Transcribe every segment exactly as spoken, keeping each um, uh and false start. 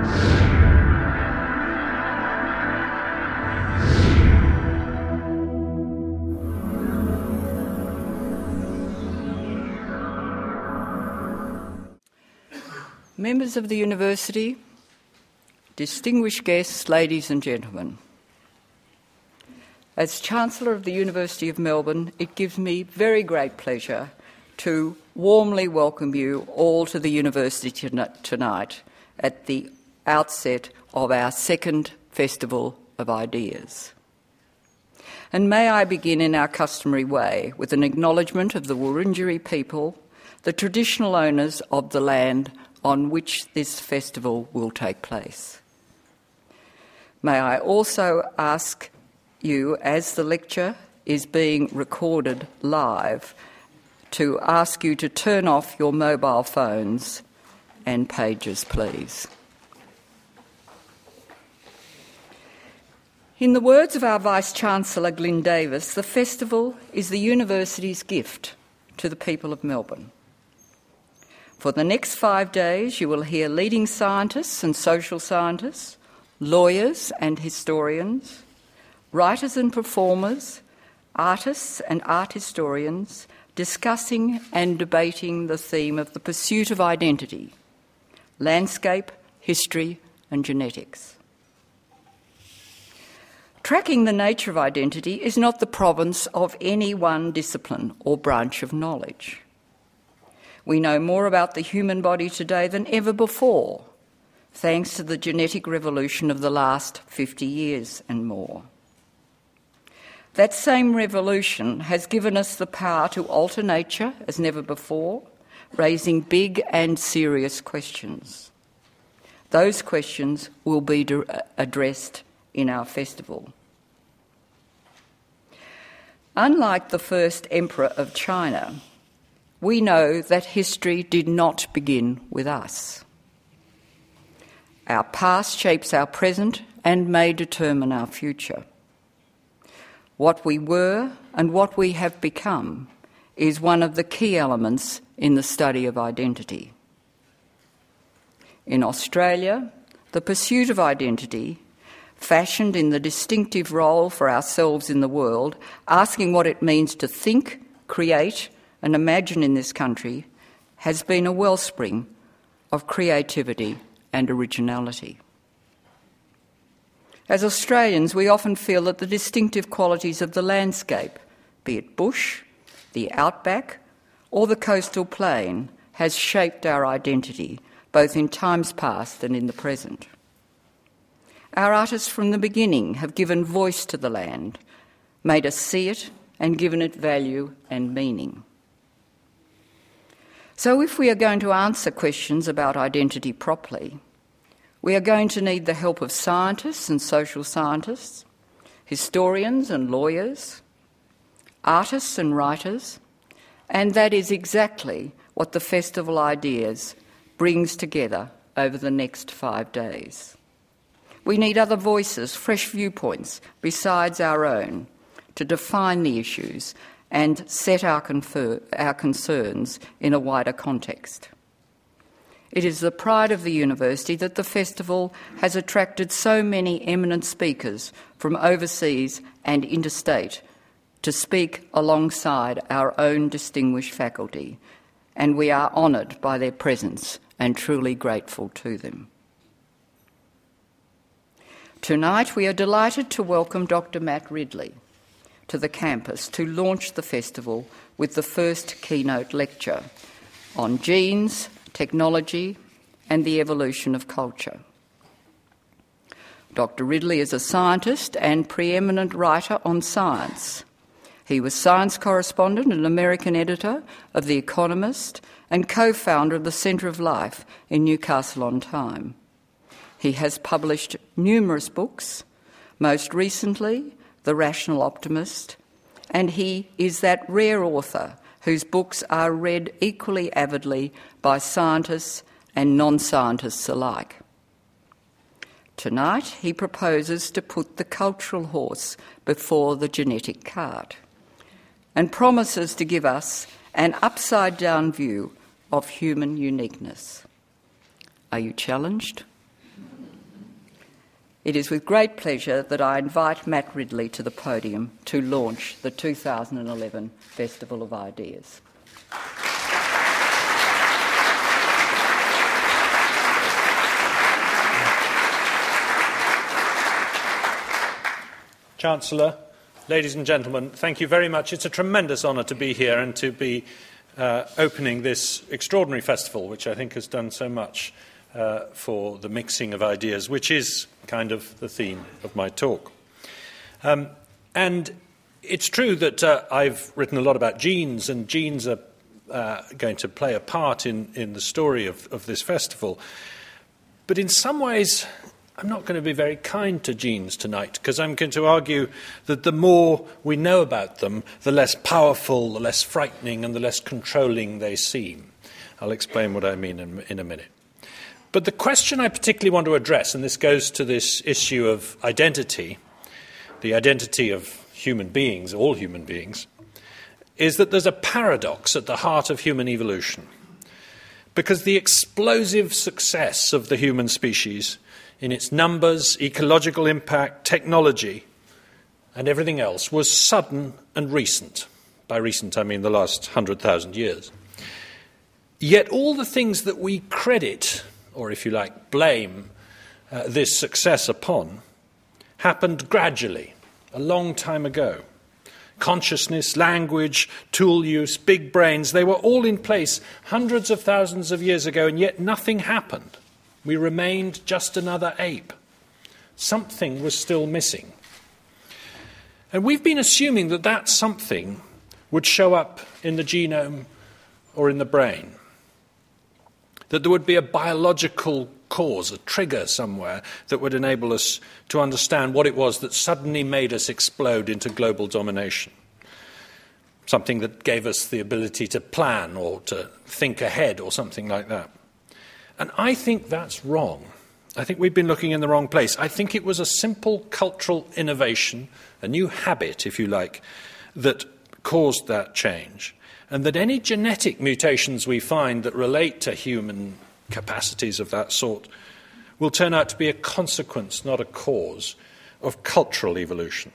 Members of the University, distinguished guests, ladies and gentlemen. As Chancellor of the University of Melbourne, it gives me very great pleasure to warmly welcome you all to the University tonight at the outset of our second Festival of Ideas. And may I begin in our customary way with an acknowledgement of the Wurundjeri people, the traditional owners of the land on which this festival will take place. May I also ask you, as the lecture is being recorded live, to ask you to turn off your mobile phones and pages, please. In the words of our Vice-Chancellor, Glyn Davis, the festival is the University's gift to the people of Melbourne. For the next five days, you will hear leading scientists and social scientists, lawyers and historians, writers and performers, artists and art historians discussing and debating the theme of the pursuit of identity, landscape, history and genetics. Tracking the nature of identity is not the province of any one discipline or branch of knowledge. We know more about the human body today than ever before, thanks to the genetic revolution of the last fifty years and more. That same revolution has given us the power to alter nature as never before, raising big and serious questions. Those questions will be addressed in our festival. Unlike the first emperor of China, we know that history did not begin with us. Our past shapes our present and may determine our future. What we were and what we have become is one of the key elements in the study of identity. In Australia, the pursuit of identity, fashioned in the distinctive role for ourselves in the world, asking what it means to think, create, and imagine in this country, has been a wellspring of creativity and originality. As Australians, we often feel that the distinctive qualities of the landscape, be it bush, the outback, or the coastal plain, has shaped our identity, both in times past and in the present. Our artists from the beginning have given voice to the land, made us see it, and given it value and meaning. So if we are going to answer questions about identity properly, we are going to need the help of scientists and social scientists, historians and lawyers, artists and writers, and that is exactly what the Festival Ideas brings together over the next five days. We need other voices, fresh viewpoints besides our own, to define the issues and set our, confer- our concerns in a wider context. It is the pride of the university that the festival has attracted so many eminent speakers from overseas and interstate to speak alongside our own distinguished faculty, and we are honoured by their presence and truly grateful to them. Tonight we are delighted to welcome Doctor Matt Ridley to the campus to launch the festival with the first keynote lecture on genes, technology and the evolution of culture. Doctor Ridley is a scientist and preeminent writer on science. He was science correspondent and American editor of The Economist and co-founder of the Centre of Life in Newcastle on Tyne. He has published numerous books, most recently The Rational Optimist, and he is that rare author whose books are read equally avidly by scientists and non-scientists alike. Tonight he proposes to put the cultural horse before the genetic cart and promises to give us an upside-down view of human uniqueness. Are you challenged? It is with great pleasure that I invite Matt Ridley to the podium to launch the two thousand eleven Festival of Ideas. Chancellor, ladies and gentlemen, thank you very much. It's a tremendous honour to be here and to be uh, opening this extraordinary festival, which I think has done so much Uh, for the mixing of ideas, which is kind of the theme of my talk. Um, and it's true that uh, I've written a lot about genes, and genes are uh, going to play a part in, in the story of, of this festival. But in some ways, I'm not going to be very kind to genes tonight, because I'm going to argue that the more we know about them, the less powerful, the less frightening, and the less controlling they seem. I'll explain what I mean in, in a minute. But the question I particularly want to address, and this goes to this issue of identity, the identity of human beings, all human beings, is that there's a paradox at the heart of human evolution. Because the explosive success of the human species in its numbers, ecological impact, technology, and everything else was sudden and recent. By recent, I mean the last one hundred thousand years. Yet all the things that we credit, or if you like, blame uh, this success upon, happened gradually, a long time ago. Consciousness, language, tool use, big brains, they were all in place hundreds of thousands of years ago, and yet nothing happened. We remained just another ape. Something was still missing. And we've been assuming that that something would show up in the genome or in the brain. That there would be a biological cause, a trigger somewhere that would enable us to understand what it was that suddenly made us explode into global domination. Something that gave us the ability to plan or to think ahead or something like that. And I think that's wrong. I think we've been looking in the wrong place. I think it was a simple cultural innovation, a new habit, if you like, that caused that change. And that any genetic mutations we find that relate to human capacities of that sort will turn out to be a consequence, not a cause, of cultural evolution.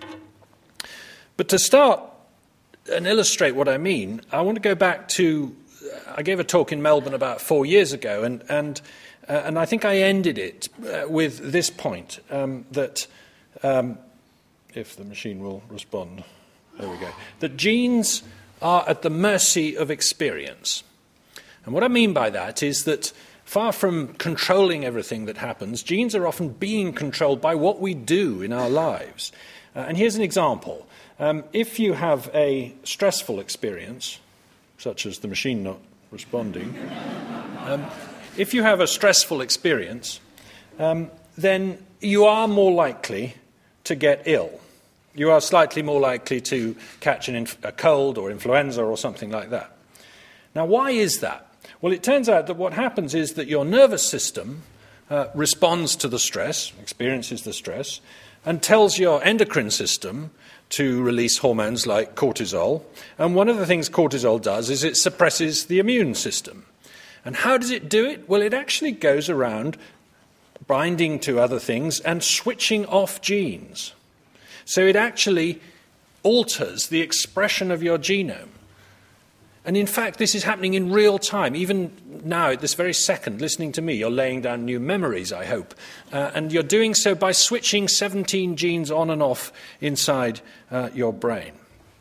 But to start and illustrate what I mean, I want to go back to, I gave a talk in Melbourne about four years ago, and, and, uh, and I think I ended it uh, with this point, um, that, um, if the machine will respond, there we go, that genes are at the mercy of experience. And what I mean by that is that far from controlling everything that happens, genes are often being controlled by what we do in our lives. Uh, and here's an example. Um, if you have a stressful experience, such as the machine not responding, um, if you have a stressful experience, um, then you are more likely to get ill. You are slightly more likely to catch an inf- a cold or influenza or something like that. Now, why is that? Well, it turns out that what happens is that your nervous system uh, responds to the stress, experiences the stress, and tells your endocrine system to release hormones like cortisol. And one of the things cortisol does is it suppresses the immune system. And how does it do it? Well, it actually goes around binding to other things and switching off genes. So it actually alters the expression of your genome. And in fact, this is happening in real time. Even now, at this very second, listening to me, you're laying down new memories, I hope. Uh, and you're doing so by switching seventeen genes on and off inside uh, your brain.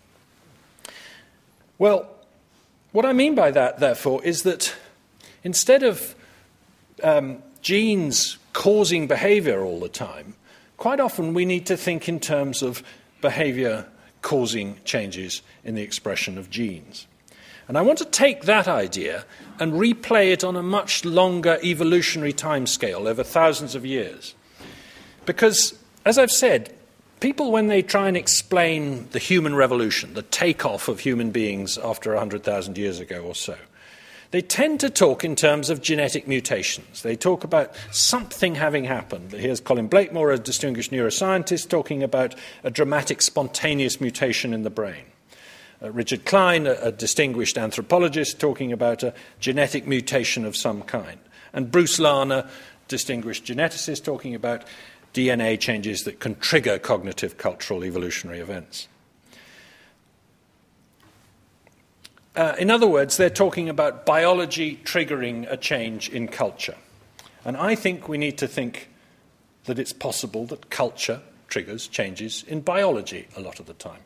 Well, what I mean by that, therefore, is that instead of um, genes causing behavior all the time, quite often we need to think in terms of behavior causing changes in the expression of genes. And I want to take that idea and replay it on a much longer evolutionary timescale over thousands of years. Because, as I've said, people, when they try and explain the human revolution, the takeoff of human beings after one hundred thousand years ago or so, they tend to talk in terms of genetic mutations. They talk about something having happened. Here's Colin Blakemore, a distinguished neuroscientist, talking about a dramatic spontaneous mutation in the brain. Uh, Richard Klein, a, a distinguished anthropologist, talking about a genetic mutation of some kind. And Bruce Larner, distinguished geneticist, talking about D N A changes that can trigger cognitive cultural evolutionary events. Uh, in other words, they're talking about biology triggering a change in culture. And I think we need to think that it's possible that culture triggers changes in biology a lot of the time.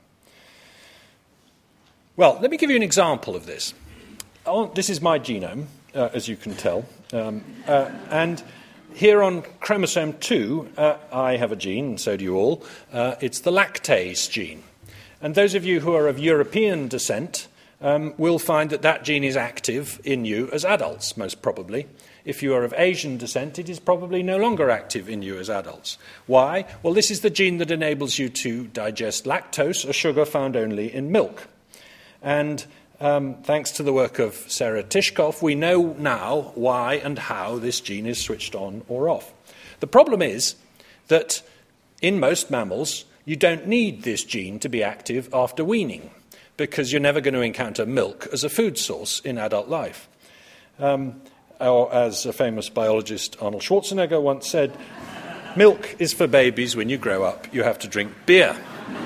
Well, let me give you an example of this. Oh, this is my genome, uh, as you can tell. Um, uh, and here on chromosome two, uh, I have a gene, and so do you all. Uh, it's the lactase gene. And those of you who are of European descent um, will find that that gene is active in you as adults, most probably. If you are of Asian descent, it is probably no longer active in you as adults. Why? Well, this is the gene that enables you to digest lactose, a sugar found only in milk. And um, thanks to the work of Sarah Tishkoff, we know now why and how this gene is switched on or off. The problem is that in most mammals, you don't need this gene to be active after weaning, because you're never going to encounter milk as a food source in adult life. Um, or as a famous biologist, Arnold Schwarzenegger, once said, milk is for babies. When you grow up, you have to drink beer.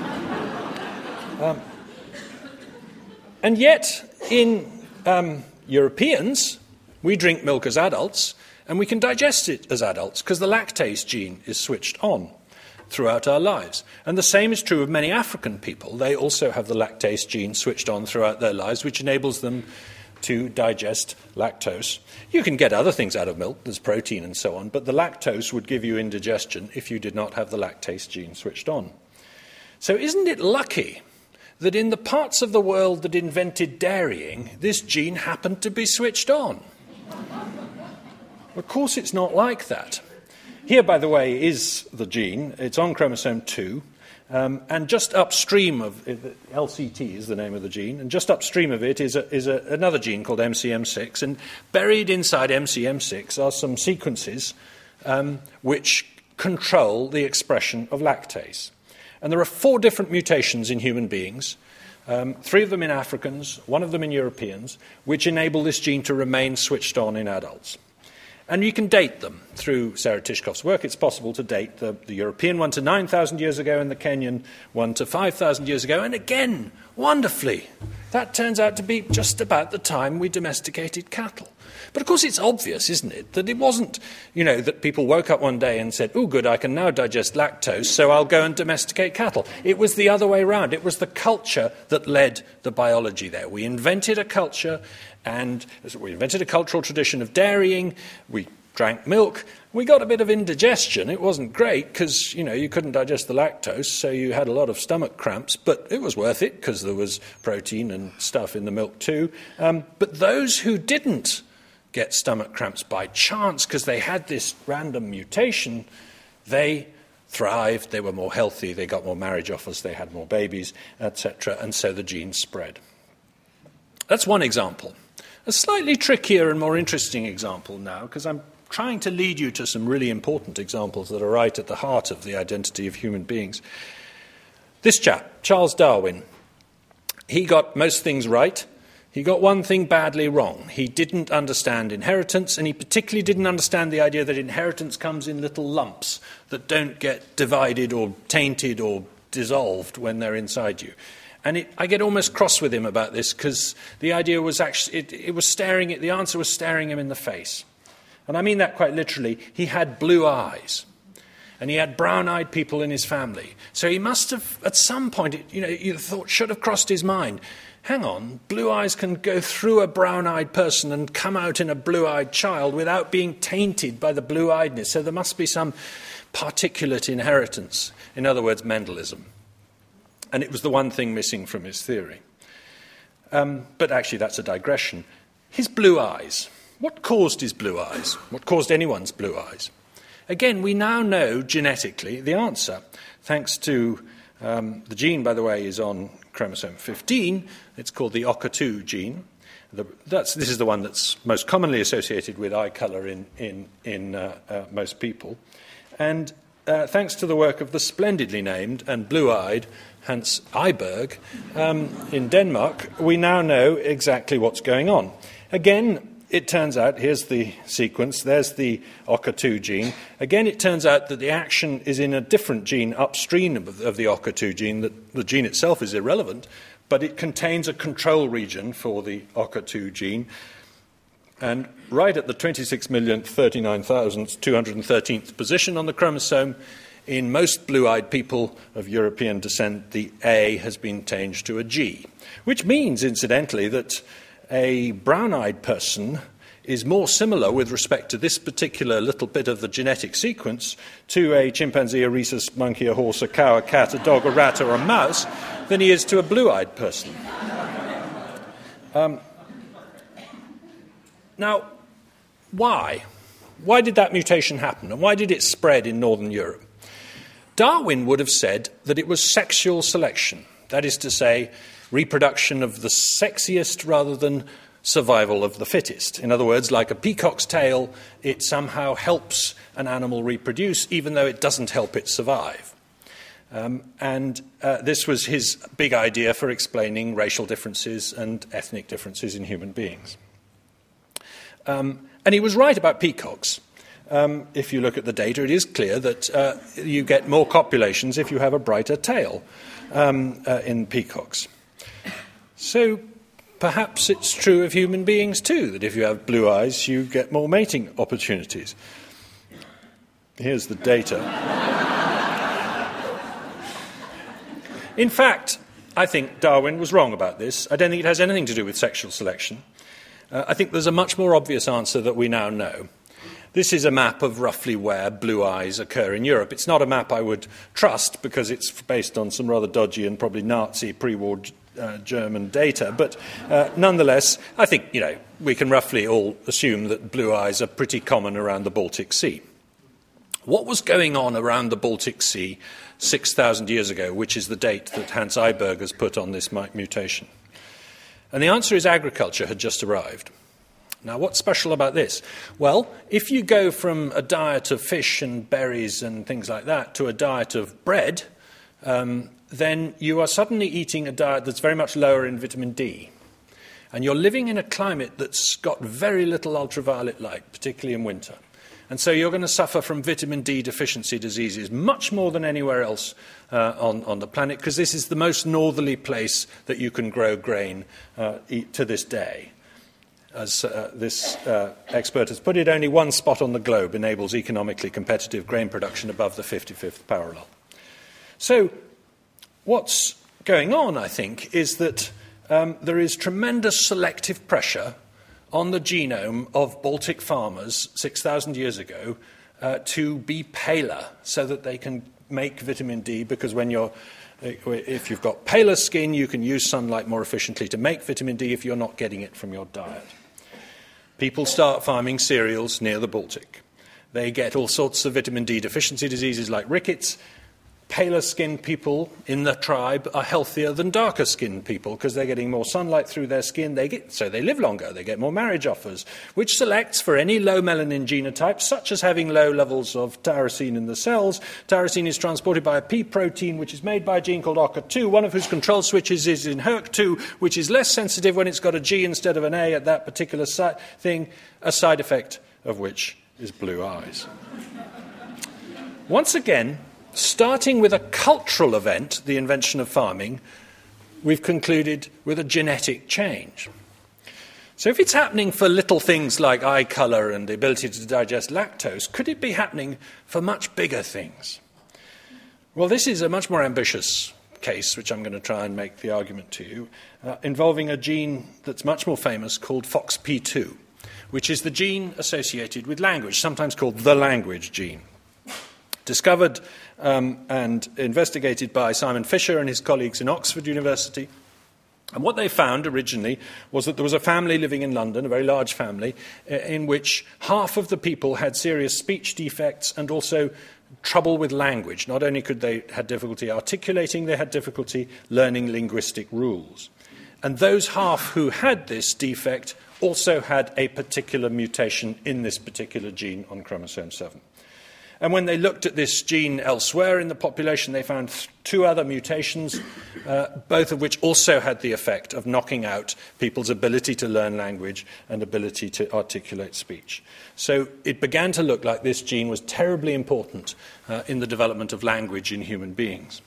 Um, and yet, in um, Europeans, we drink milk as adults, and we can digest it as adults, because the lactase gene is switched on throughout our lives. And the same is true of many African people. They also have the lactase gene switched on throughout their lives, which enables them to digest lactose. You can get other things out of milk, there's protein and so on, but the lactose would give you indigestion if you did not have the lactase gene switched on. So isn't it lucky that in the parts of the world that invented dairying, this gene happened to be switched on? Of course it's not like that. Here, by the way, is the gene. It's on chromosome two. Um, and just upstream of it, L C T is the name of the gene, and just upstream of it is, a, is a, another gene called M C M six, and buried inside M C M six are some sequences um, which control the expression of lactase. And there are four different mutations in human beings, um, three of them in Africans, one of them in Europeans, which enable this gene to remain switched on in adults. And you can date them through Sarah Tishkoff's work. It's possible to date the, the European one to nine thousand years ago and the Kenyan one to five thousand years ago. And again, wonderfully, that turns out to be just about the time we domesticated cattle. But of course it's obvious, isn't it, that it wasn't, you know, that people woke up one day and said, oh, good, I can now digest lactose, so I'll go and domesticate cattle. It was the other way around. It was the culture that led the biology there. We invented a culture, and we invented a cultural tradition of dairying. We drank milk. We got a bit of indigestion. It wasn't great because, you know, you couldn't digest the lactose, so you had a lot of stomach cramps, but it was worth it because there was protein and stuff in the milk too. Um, but those who didn't get stomach cramps by chance because they had this random mutation, they thrived, they were more healthy, they got more marriage offers, they had more babies, et cetera, and so the genes spread. That's one example. A slightly trickier and more interesting example now, because I'm trying to lead you to some really important examples that are right at the heart of the identity of human beings. This chap, Charles Darwin, he got most things right. He got one thing badly wrong. He didn't understand inheritance, and he particularly didn't understand the idea that inheritance comes in little lumps that don't get divided or tainted or dissolved when they're inside you. And it, I get almost cross with him about this because the idea was actually, it, it was staring at, the answer was staring him in the face. And I mean that quite literally. He had blue eyes. And he had brown-eyed people in his family. So he must have, at some point, it, you know, you thought, should have crossed his mind. Hang on, blue eyes can go through a brown-eyed person and come out in a blue-eyed child without being tainted by the blue-eyedness. So there must be some particulate inheritance. In other words, Mendelism. And it was the one thing missing from his theory. Um, but actually, that's a digression. His blue eyes. What caused his blue eyes? What caused anyone's blue eyes? Again, we now know genetically the answer, thanks to um, the gene, by the way, is on chromosome fifteen. It's called the O C A two gene. The, that's, this is the one that's most commonly associated with eye colour in, in, in uh, uh, most people. And uh, thanks to the work of the splendidly named and blue-eyed Hans Eyberg um, in Denmark, we now know exactly what's going on. Again, it turns out, here's the sequence, there's the O C A two gene. Again, it turns out that the action is in a different gene upstream of, of the O C A two gene. That the gene itself is irrelevant, but it contains a control region for the O C A two gene. And right at the twenty-six millionth, thirty-nine thousand two hundred thirteenth position on the chromosome, in most blue-eyed people of European descent, the A has been changed to a G, which means, incidentally, that a brown-eyed person is more similar with respect to this particular little bit of the genetic sequence to a chimpanzee, a rhesus monkey, a horse, a cow, a cat, a dog, a rat, or a mouse than he is to a blue-eyed person. Um, now, why? Why did that mutation happen, and why did it spread in Northern Europe? Darwin would have said that it was sexual selection, that is to say, reproduction of the sexiest rather than survival of the fittest. In other words, like a peacock's tail, it somehow helps an animal reproduce, even though it doesn't help it survive. Um, and uh, this was his big idea for explaining racial differences and ethnic differences in human beings. Um, and he was right about peacocks. Um, if you look at the data, it is clear that uh, you get more copulations if you have a brighter tail um, uh, in peacocks. So perhaps it's true of human beings too, that if you have blue eyes, you get more mating opportunities. Here's the data. In fact, I think Darwin was wrong about this. I don't think it has anything to do with sexual selection. Uh, I think there's a much more obvious answer that we now know. This is a map of roughly where blue eyes occur in Europe. It's not a map I would trust because it's based on some rather dodgy and probably Nazi pre-war uh, German data. But uh, nonetheless, I think, you know, we can roughly all assume that blue eyes are pretty common around the Baltic Sea. What was going on around the Baltic Sea six thousand years ago, which is the date that Hans Eiberg has put on this mutation? And the answer is agriculture had just arrived. Now, what's special about this? Well, if you go from a diet of fish and berries and things like that to a diet of bread, um, then you are suddenly eating a diet that's very much lower in vitamin D. And you're living in a climate that's got very little ultraviolet light, particularly in winter. And so you're going to suffer from vitamin D deficiency diseases much more than anywhere else uh, on, on the planet, because this is the most northerly place that you can grow grain uh, eat to this day. As uh, this uh, expert has put it, only one spot on the globe enables economically competitive grain production above the fifty-fifth parallel. So what's going on, I think, is that um, there is tremendous selective pressure on the genome of Baltic farmers six thousand years ago uh, to be paler so that they can make vitamin D, because when you're if you've got paler skin, you can use sunlight more efficiently to make vitamin D if you're not getting it from your diet. People start farming cereals near the Baltic. They get all sorts of vitamin D deficiency diseases like rickets. Paler-skinned people in the tribe are healthier than darker-skinned people because they're getting more sunlight through their skin. They get, so they live longer. They get more marriage offers, which selects for any low melanin genotype, such as having low levels of tyrosine in the cells. Tyrosine is transported by a P protein, which is made by a gene called O C A two, one of whose control switches is in H E R C two, which is less sensitive when it's got a G instead of an A at that particular si- thing, a side effect of which is blue eyes. Once again, starting with a cultural event, the invention of farming, we've concluded with a genetic change. So if it's happening for little things like eye colour and the ability to digest lactose, could it be happening for much bigger things? Well, this is a much more ambitious case, which I'm going to try and make the argument to you, uh, involving a gene that's much more famous called F O X P two, which is the gene associated with language, sometimes called the language gene. Discovered um, and investigated by Simon Fisher and his colleagues in Oxford University. And what they found originally was that there was a family living in London, a very large family, in which half of the people had serious speech defects and also trouble with language. Not only could they had difficulty articulating, they had difficulty learning linguistic rules. And those half who had this defect also had a particular mutation in this particular gene on chromosome seven. And when they looked at this gene elsewhere in the population, they found th- two other mutations, uh, both of which also had the effect of knocking out people's ability to learn language and ability to articulate speech. So it began to look like this gene was terribly important uh, in the development of language in human beings.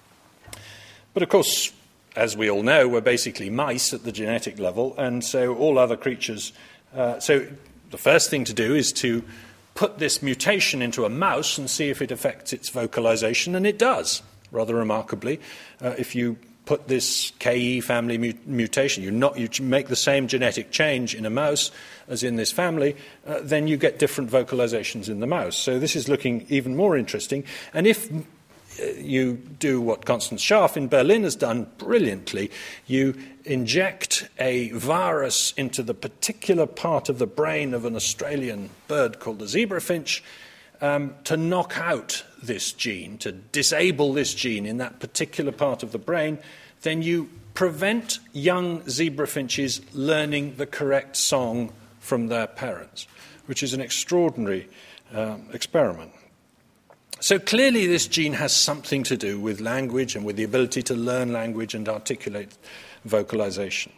But of course, as we all know, we're basically mice at the genetic level, and so all other creatures... Uh, so the first thing to do is to put this mutation into a mouse and see if it affects its vocalization, and it does, rather remarkably. Uh, if you put this K E family mu- mutation, you, not, you make the same genetic change in a mouse as in this family, uh, then you get different vocalizations in the mouse. So this is looking even more interesting. And if you do what Constance Scharf in Berlin has done brilliantly, you inject a virus into the particular part of the brain of an Australian bird called the zebrafinch um, to knock out this gene, to disable this gene in that particular part of the brain, then you prevent young zebrafinches learning the correct song from their parents, which is an extraordinary um, experiment. So clearly this gene has something to do with language and with the ability to learn language and articulate vocalization.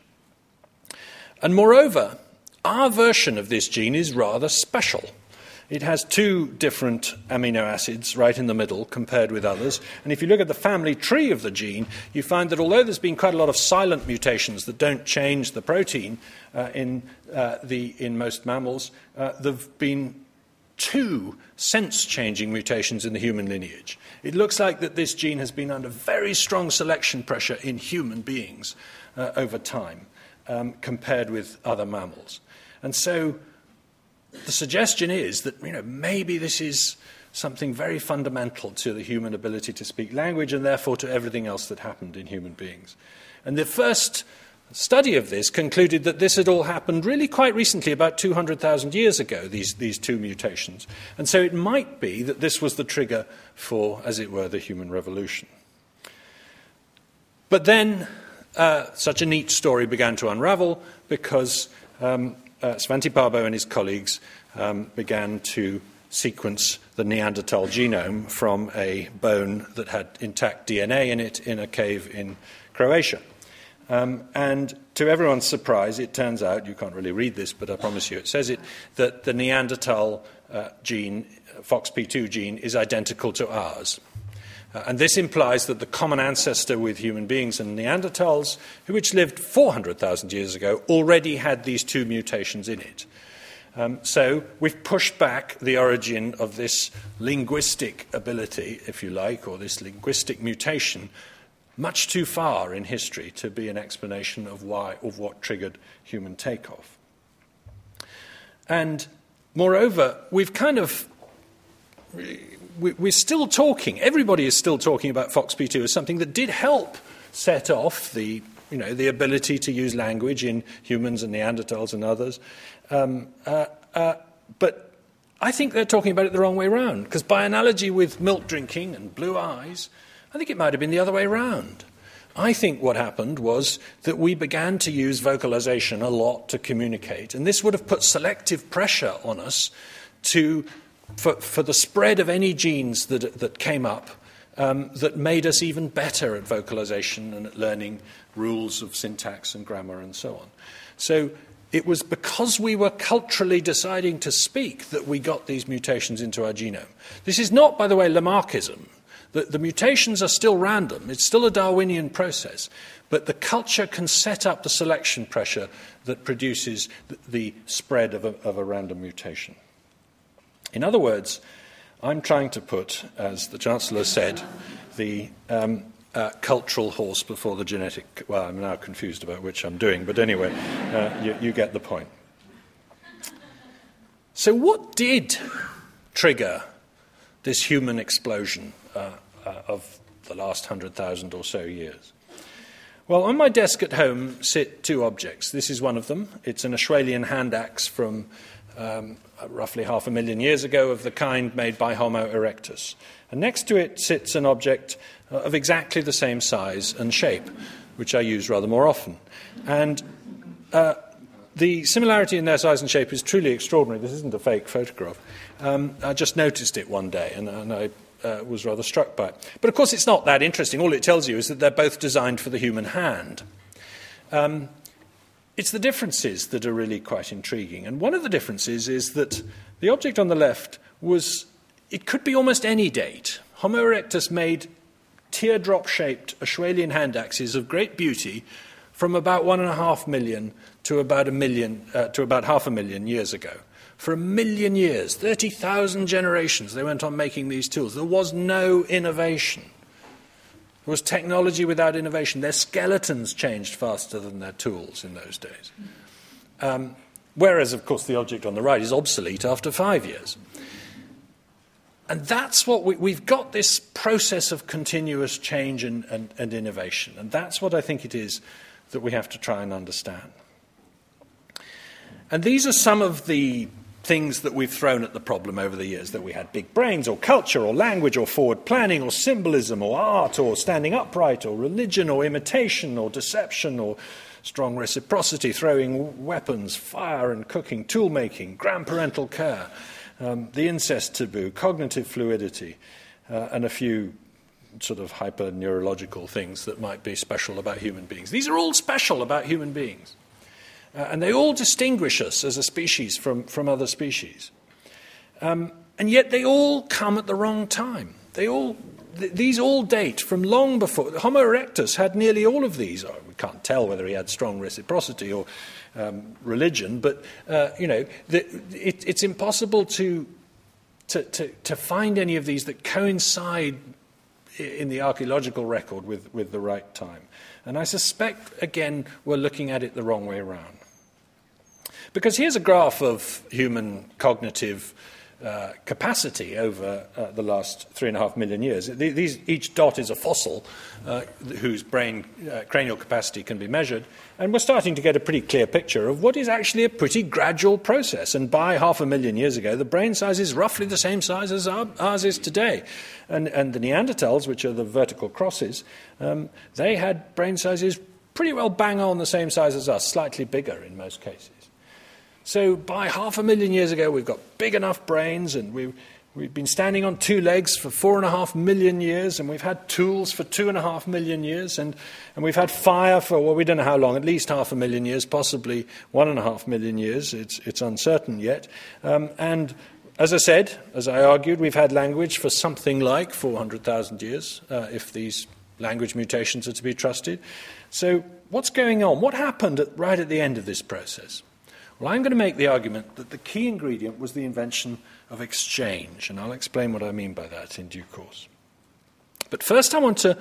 And moreover, our version of this gene is rather special. It has two different amino acids right in the middle compared with others. And if you look at the family tree of the gene, you find that although there's been quite a lot of silent mutations that don't change the protein uh, in, uh, the, in most mammals, uh, there have been two sense-changing mutations in the human lineage. It looks like that this gene has been under very strong selection pressure in human beings uh, over time, um, compared with other mammals. And so the suggestion is that, you know, maybe this is something very fundamental to the human ability to speak language and therefore to everything else that happened in human beings. And the first study of this concluded that this had all happened really quite recently, about two hundred thousand years ago, these, these two mutations. And so it might be that this was the trigger for, as it were, the human revolution. But then uh, such a neat story began to unravel because um, uh, Svante Pääbo and his colleagues um, began to sequence the Neanderthal genome from a bone that had intact D N A in it in a cave in Croatia. Um, and to everyone's surprise, it turns out, you can't really read this, but I promise you it says it, that the Neanderthal uh, gene, F O X P two gene, is identical to ours. Uh, and this implies that the common ancestor with human beings and Neanderthals, which lived four hundred thousand years ago, already had these two mutations in it. Um, so we've pushed back the origin of this linguistic ability, if you like, or this linguistic mutation, much too far in history to be an explanation of why, of what triggered human takeoff. And moreover, we've kind of, we're still talking, everybody is still talking about F O X P two as something that did help set off the, you know, the ability to use language in humans and Neanderthals and others. Um, uh, uh, but I think they're talking about it the wrong way around, because by analogy with milk drinking and blue eyes, I think it might have been the other way around. I think what happened was that we began to use vocalization a lot to communicate, and this would have put selective pressure on us to, for, for the spread of any genes that, that came up um, that made us even better at vocalization and at learning rules of syntax and grammar and so on. So it was because we were culturally deciding to speak that we got these mutations into our genome. This is not, by the way, Lamarckism. The, the mutations are still random. It's still a Darwinian process. But the culture can set up the selection pressure that produces the, the spread of a, of a random mutation. In other words, I'm trying to put, as the Chancellor said, the um, uh, cultural horse before the genetic... Well, I'm now confused about which I'm doing, but anyway, uh, you, you get the point. So what did trigger this human explosion uh, uh, of the last one hundred thousand or so years? Well, on my desk at home sit two objects. This is one of them. It's an Australian hand axe from um, roughly half a million years ago, of the kind made by Homo erectus. And next to it sits an object uh, of exactly the same size and shape, which I use rather more often. And uh, the similarity in their size and shape is truly extraordinary. This isn't a fake photograph. Um, I just noticed it one day, and, and I uh, was rather struck by it. But of course, it's not that interesting. All it tells you is that they're both designed for the human hand. Um, it's the differences that are really quite intriguing. And one of the differences is that the object on the left was, it could be almost any date. Homo erectus made teardrop-shaped Acheulean hand axes of great beauty from about one and a half million to about a million, uh, to about half a million years ago. For a million years, thirty thousand generations, they went on making these tools. There was no innovation. There was technology without innovation. Their skeletons changed faster than their tools in those days. Um, whereas, of course, the object on the right is obsolete after five years. And that's what we, we've got, this process of continuous change and, and, and innovation. And that's what I think it is that we have to try and understand. And these are some of the things that we've thrown at the problem over the years, that we had big brains or culture or language or forward planning or symbolism or art or standing upright or religion or imitation or deception or strong reciprocity, throwing weapons, fire and cooking, tool making, grandparental care, um, the incest taboo, cognitive fluidity, uh, and a few sort of hyper-neurological things that might be special about human beings. These are all special about human beings. Uh, and they all distinguish us as a species from, from other species. Um, and yet they all come at the wrong time. They all, th- these all date from long before. Homo erectus had nearly all of these. Oh, we can't tell whether he had strong reciprocity or um, religion, but, uh, you know, the, it, it's impossible to, to, to, to find any of these that coincide in the archaeological record with, with the right time. And I suspect, again, we're looking at it the wrong way around. Because here's a graph of human cognitive uh, capacity over uh, the last three and a half million years. These, each dot is a fossil uh, whose brain uh, cranial capacity can be measured. And we're starting to get a pretty clear picture of what is actually a pretty gradual process. And by half a million years ago, the brain size is roughly the same size as our, ours is today. And, and the Neanderthals, which are the vertical crosses, um, they had brain sizes pretty well bang on the same size as us, slightly bigger in most cases. So by half a million years ago, we've got big enough brains, and we've, we've been standing on two legs for four and a half million years, and we've had tools for two and a half million years, and, and we've had fire for, well, we don't know how long, at least half a million years, possibly one and a half million years. It's, it's uncertain yet. Um, and as I said, as I argued, we've had language for something like four hundred thousand years, uh, if these language mutations are to be trusted. So what's going on? What happened at, right at the end of this process? Well, I'm going to make the argument that the key ingredient was the invention of exchange, and I'll explain what I mean by that in due course. But first I want to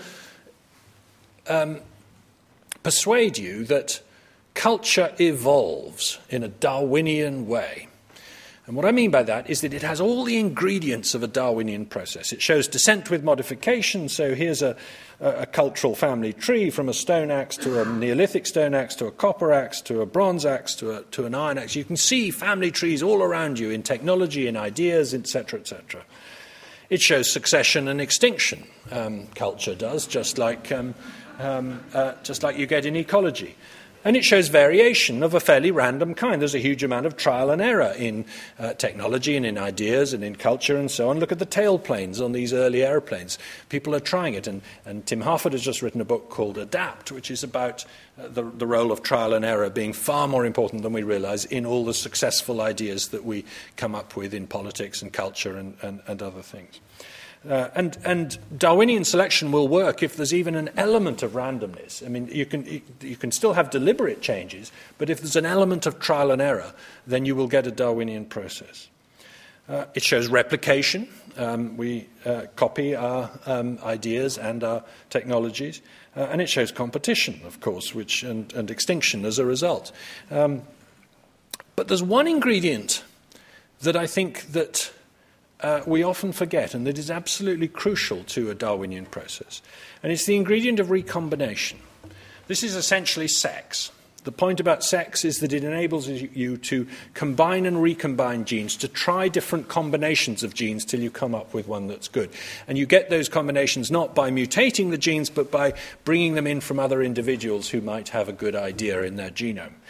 um, persuade you that culture evolves in a Darwinian way. And what I mean by that is that it has all the ingredients of a Darwinian process. It shows descent with modification, so here's a, a, a cultural family tree from a stone axe to a Neolithic stone axe to a copper axe to a bronze axe to, a, to an iron axe. You can see family trees all around you in technology, in ideas, et cetera, et cetera. It shows succession and extinction. Um, culture does, just like, um, um, uh, just like you get in ecology. And it shows variation of a fairly random kind. There's a huge amount of trial and error in uh, technology and in ideas and in culture and so on. Look at the tailplanes on these early airplanes. People are trying it. And, and Tim Harford has just written a book called Adapt, which is about uh, the, the role of trial and error being far more important than we realize in all the successful ideas that we come up with in politics and culture and, and, and other things. Uh, and, and Darwinian selection will work if there's even an element of randomness. I mean, you can, you can still have deliberate changes, but if there's an element of trial and error, then you will get a Darwinian process. Uh, it shows replication. Um, we uh, copy our um, ideas and our technologies. Uh, and it shows competition, of course, which and, and extinction as a result. Um, but there's one ingredient that I think that Uh, we often forget, and that is absolutely crucial to a Darwinian process. And it's the ingredient of recombination. This is essentially sex. The point about sex is that it enables you to combine and recombine genes, to try different combinations of genes till you come up with one that's good. And you get those combinations not by mutating the genes, but by bringing them in from other individuals who might have a good idea in their genome.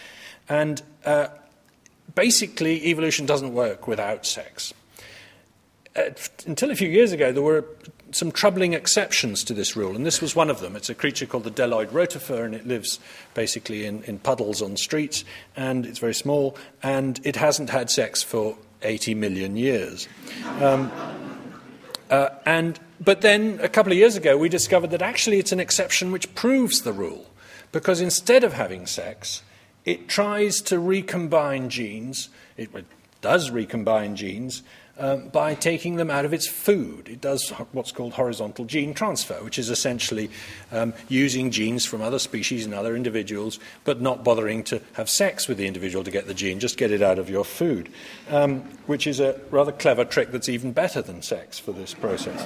And uh, basically, evolution doesn't work without sex. Uh, until a few years ago, there were some troubling exceptions to this rule, and this was one of them. It's a creature called the Deloid rotifer, and it lives basically in, in puddles on streets, and it's very small, and it hasn't had sex for eighty million years. Um, uh, and but then, a couple of years ago, we discovered that actually it's an exception which proves the rule, because instead of having sex, it tries to recombine genes, it does recombine genes, Um, by taking them out of its food. It does what's called horizontal gene transfer, which is essentially um, using genes from other species and other individuals, but not bothering to have sex with the individual to get the gene, just get it out of your food, um, which is a rather clever trick that's even better than sex for this process.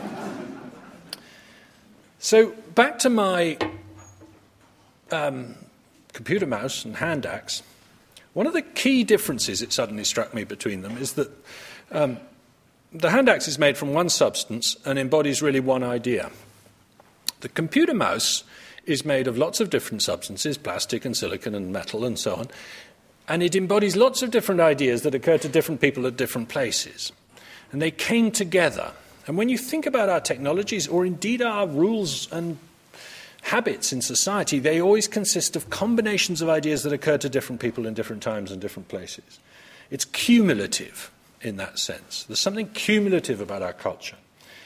So back to my um, computer mouse and hand axe. One of the key differences, it suddenly struck me, between them is that um, the hand axe is made from one substance and embodies really one idea. The computer mouse is made of lots of different substances, plastic and silicon and metal and so on, and it embodies lots of different ideas that occur to different people at different places. And they came together. And when you think about our technologies, or indeed our rules and habits in society, they always consist of combinations of ideas that occur to different people in different times and different places. It's cumulative. In that sense, there's something cumulative about our culture.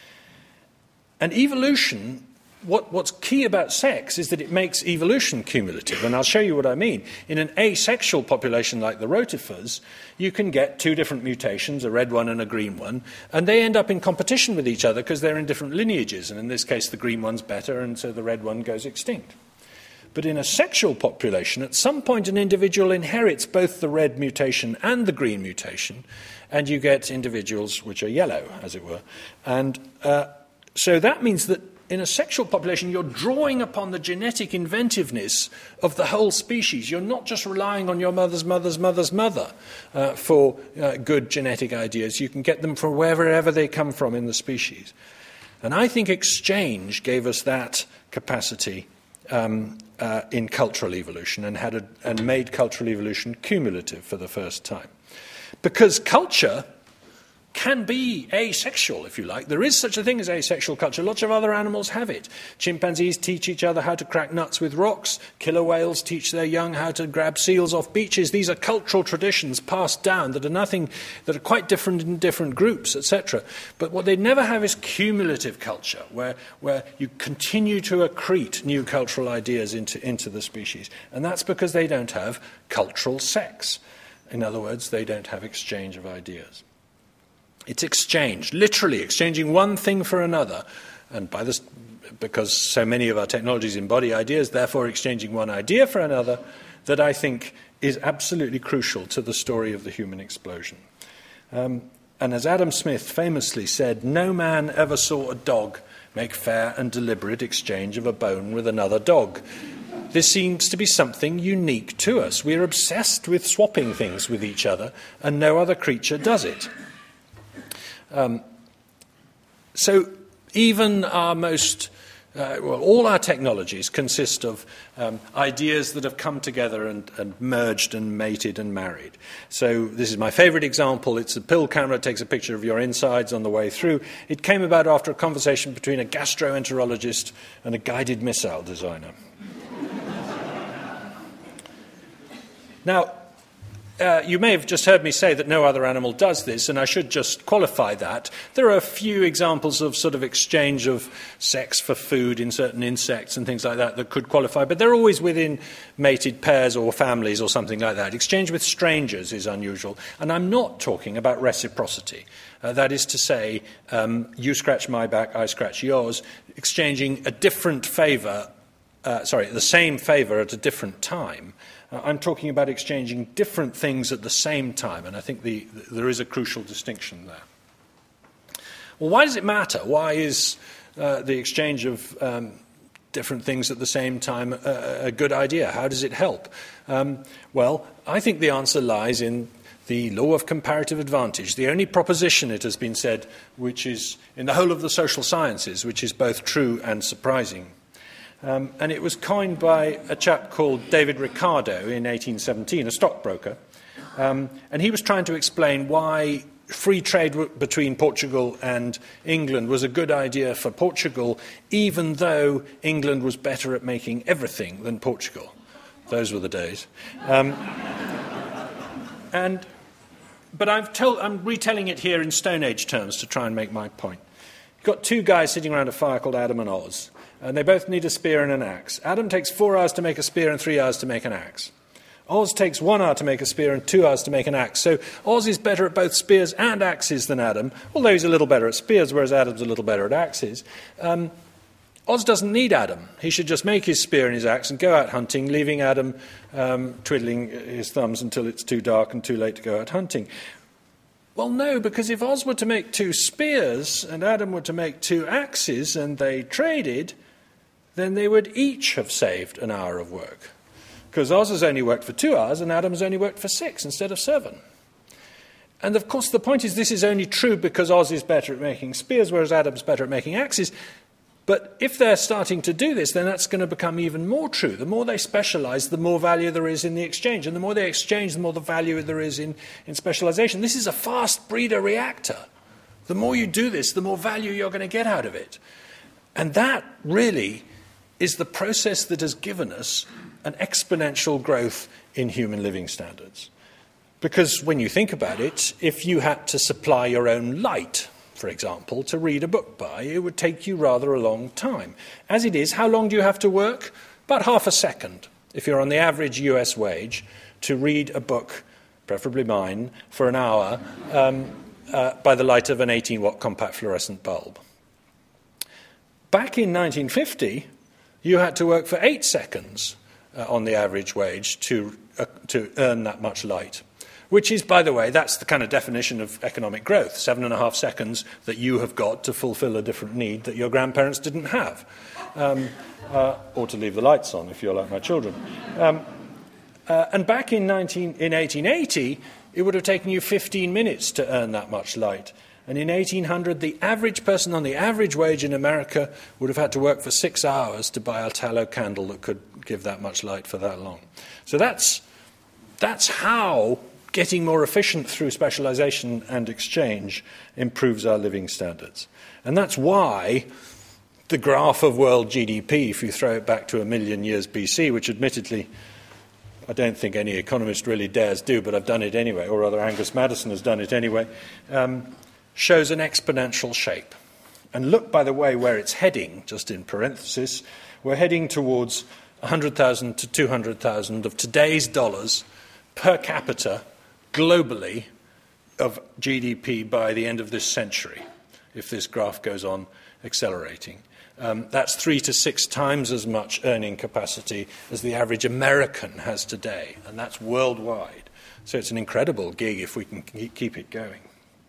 And evolution, what, what's key about sex is that it makes evolution cumulative, and I'll show you what I mean. In an asexual population like the rotifers, you can get two different mutations, a red one and a green one, and they end up in competition with each other because they're in different lineages, and in this case the green one's better, and so the red one goes extinct. But in a sexual population, at some point an individual inherits both the red mutation and the green mutation, and you get individuals which are yellow, as it were. And uh, so that means that in a sexual population, you're drawing upon the genetic inventiveness of the whole species. You're not just relying on your mother's mother's mother's mother uh, for uh, good genetic ideas. You can get them from wherever they come from in the species. And I think exchange gave us that capacity Um, uh, in cultural evolution and, had a, and made cultural evolution cumulative for the first time. Because culture can be asexual, if you like. There is such a thing as asexual culture. Lots of other animals have it. Chimpanzees teach each other how to crack nuts with rocks. Killer whales teach their young how to grab seals off beaches. These are cultural traditions passed down that are nothing, that are quite different in different groups, et cetera. But what they never have is cumulative culture, where, where you continue to accrete new cultural ideas into, into the species. And that's because they don't have cultural sex. In other words, they don't have exchange of ideas. It's exchange, literally exchanging one thing for another. And by this, because so many of our technologies embody ideas, therefore exchanging one idea for another, that I think is absolutely crucial to the story of the human explosion. Um, and as Adam Smith famously said, no man ever saw a dog make fair and deliberate exchange of a bone with another dog. This seems to be something unique to us. We're obsessed with swapping things with each other, and no other creature does it. Um, so even our most, uh, well, all our technologies consist of um, ideas that have come together and, and merged and mated and married. So this is my favorite example. It's a pill camera. It takes a picture of your insides on the way through. It came about after a conversation between a gastroenterologist and a guided missile designer. Now, Uh, you may have just heard me say that no other animal does this, and I should just qualify that. There are a few examples of sort of exchange of sex for food in certain insects and things like that that could qualify, but they're always within mated pairs or families or something like that. Exchange with strangers is unusual, and I'm not talking about reciprocity. Uh, that is to say, um, you scratch my back, I scratch yours, exchanging a different favour, uh, sorry, the same favour at a different time. Uh, I'm talking about exchanging different things at the same time, and I think the, the, there is a crucial distinction there. Well, why does it matter? Why is uh, the exchange of um, different things at the same time a, a good idea? How does it help? Um, well, I think the answer lies in the law of comparative advantage, the only proposition, it has been said, which is in the whole of the social sciences, which is both true and surprising. Um, and it was coined by a chap called David Ricardo in eighteen seventeen, a stockbroker. Um, and he was trying to explain why free trade w- between Portugal and England was a good idea for Portugal, even though England was better at making everything than Portugal. Those were the days. Um, and, but I've told, I'm retelling it here in Stone Age terms to try and make my point. You've got two guys sitting around a fire called Adam and Oz, and they both need a spear and an axe. Adam takes four hours to make a spear and three hours to make an axe. Oz takes one hour to make a spear and two hours to make an axe. So Oz is better at both spears and axes than Adam, although he's a little better at spears, whereas Adam's a little better at axes. Um, Oz doesn't need Adam. He should just make his spear and his axe and go out hunting, leaving Adam um, twiddling his thumbs until it's too dark and too late to go out hunting. Well, no, because if Oz were to make two spears and Adam were to make two axes and they traded, then they would each have saved an hour of work. Because Oz has only worked for two hours and Adam has only worked for six instead of seven. And of course the point is this is only true because Oz is better at making spears, whereas Adam's better at making axes. But if they're starting to do this, then that's going to become even more true. The more they specialize, the more value there is in the exchange. And the more they exchange, the more the value there is in, in specialization. This is a fast breeder reactor. The more you do this, the more value you're going to get out of it. And that really is the process that has given us an exponential growth in human living standards. Because when you think about it, if you had to supply your own light, for example, to read a book by, it would take you rather a long time. As it is, how long do you have to work? About half a second, if you're on the average U S wage, to read a book, preferably mine, for an hour um, uh, by the light of an eighteen watt compact fluorescent bulb. Back in nineteen fifty, you had to work for eight seconds uh, on the average wage to, uh, to earn that much light. Which is, by the way, that's the kind of definition of economic growth, seven and a half seconds that you have got to fulfill a different need that your grandparents didn't have, um, uh, or to leave the lights on if you're like my children. Um, uh, and back in, nineteen, in eighteen eighty, it would have taken you fifteen minutes to earn that much light. And in eighteen hundred, the average person on the average wage in America would have had to work for six hours to buy a tallow candle that could give that much light for that long. So that's, that's how getting more efficient through specialization and exchange improves our living standards. And that's why the graph of world G D P, if you throw it back to a million years B C, which admittedly I don't think any economist really dares do, but I've done it anyway, or rather Angus Maddison has done it anyway, um, shows an exponential shape. And look, by the way, where it's heading, just in parenthesis, we're heading towards one hundred thousand to two hundred thousand of today's dollars per capita globally of G D P by the end of this century, if this graph goes on accelerating. Um, that's three to six times as much earning capacity as the average American has today, and that's worldwide. So it's an incredible gig if we can keep it going.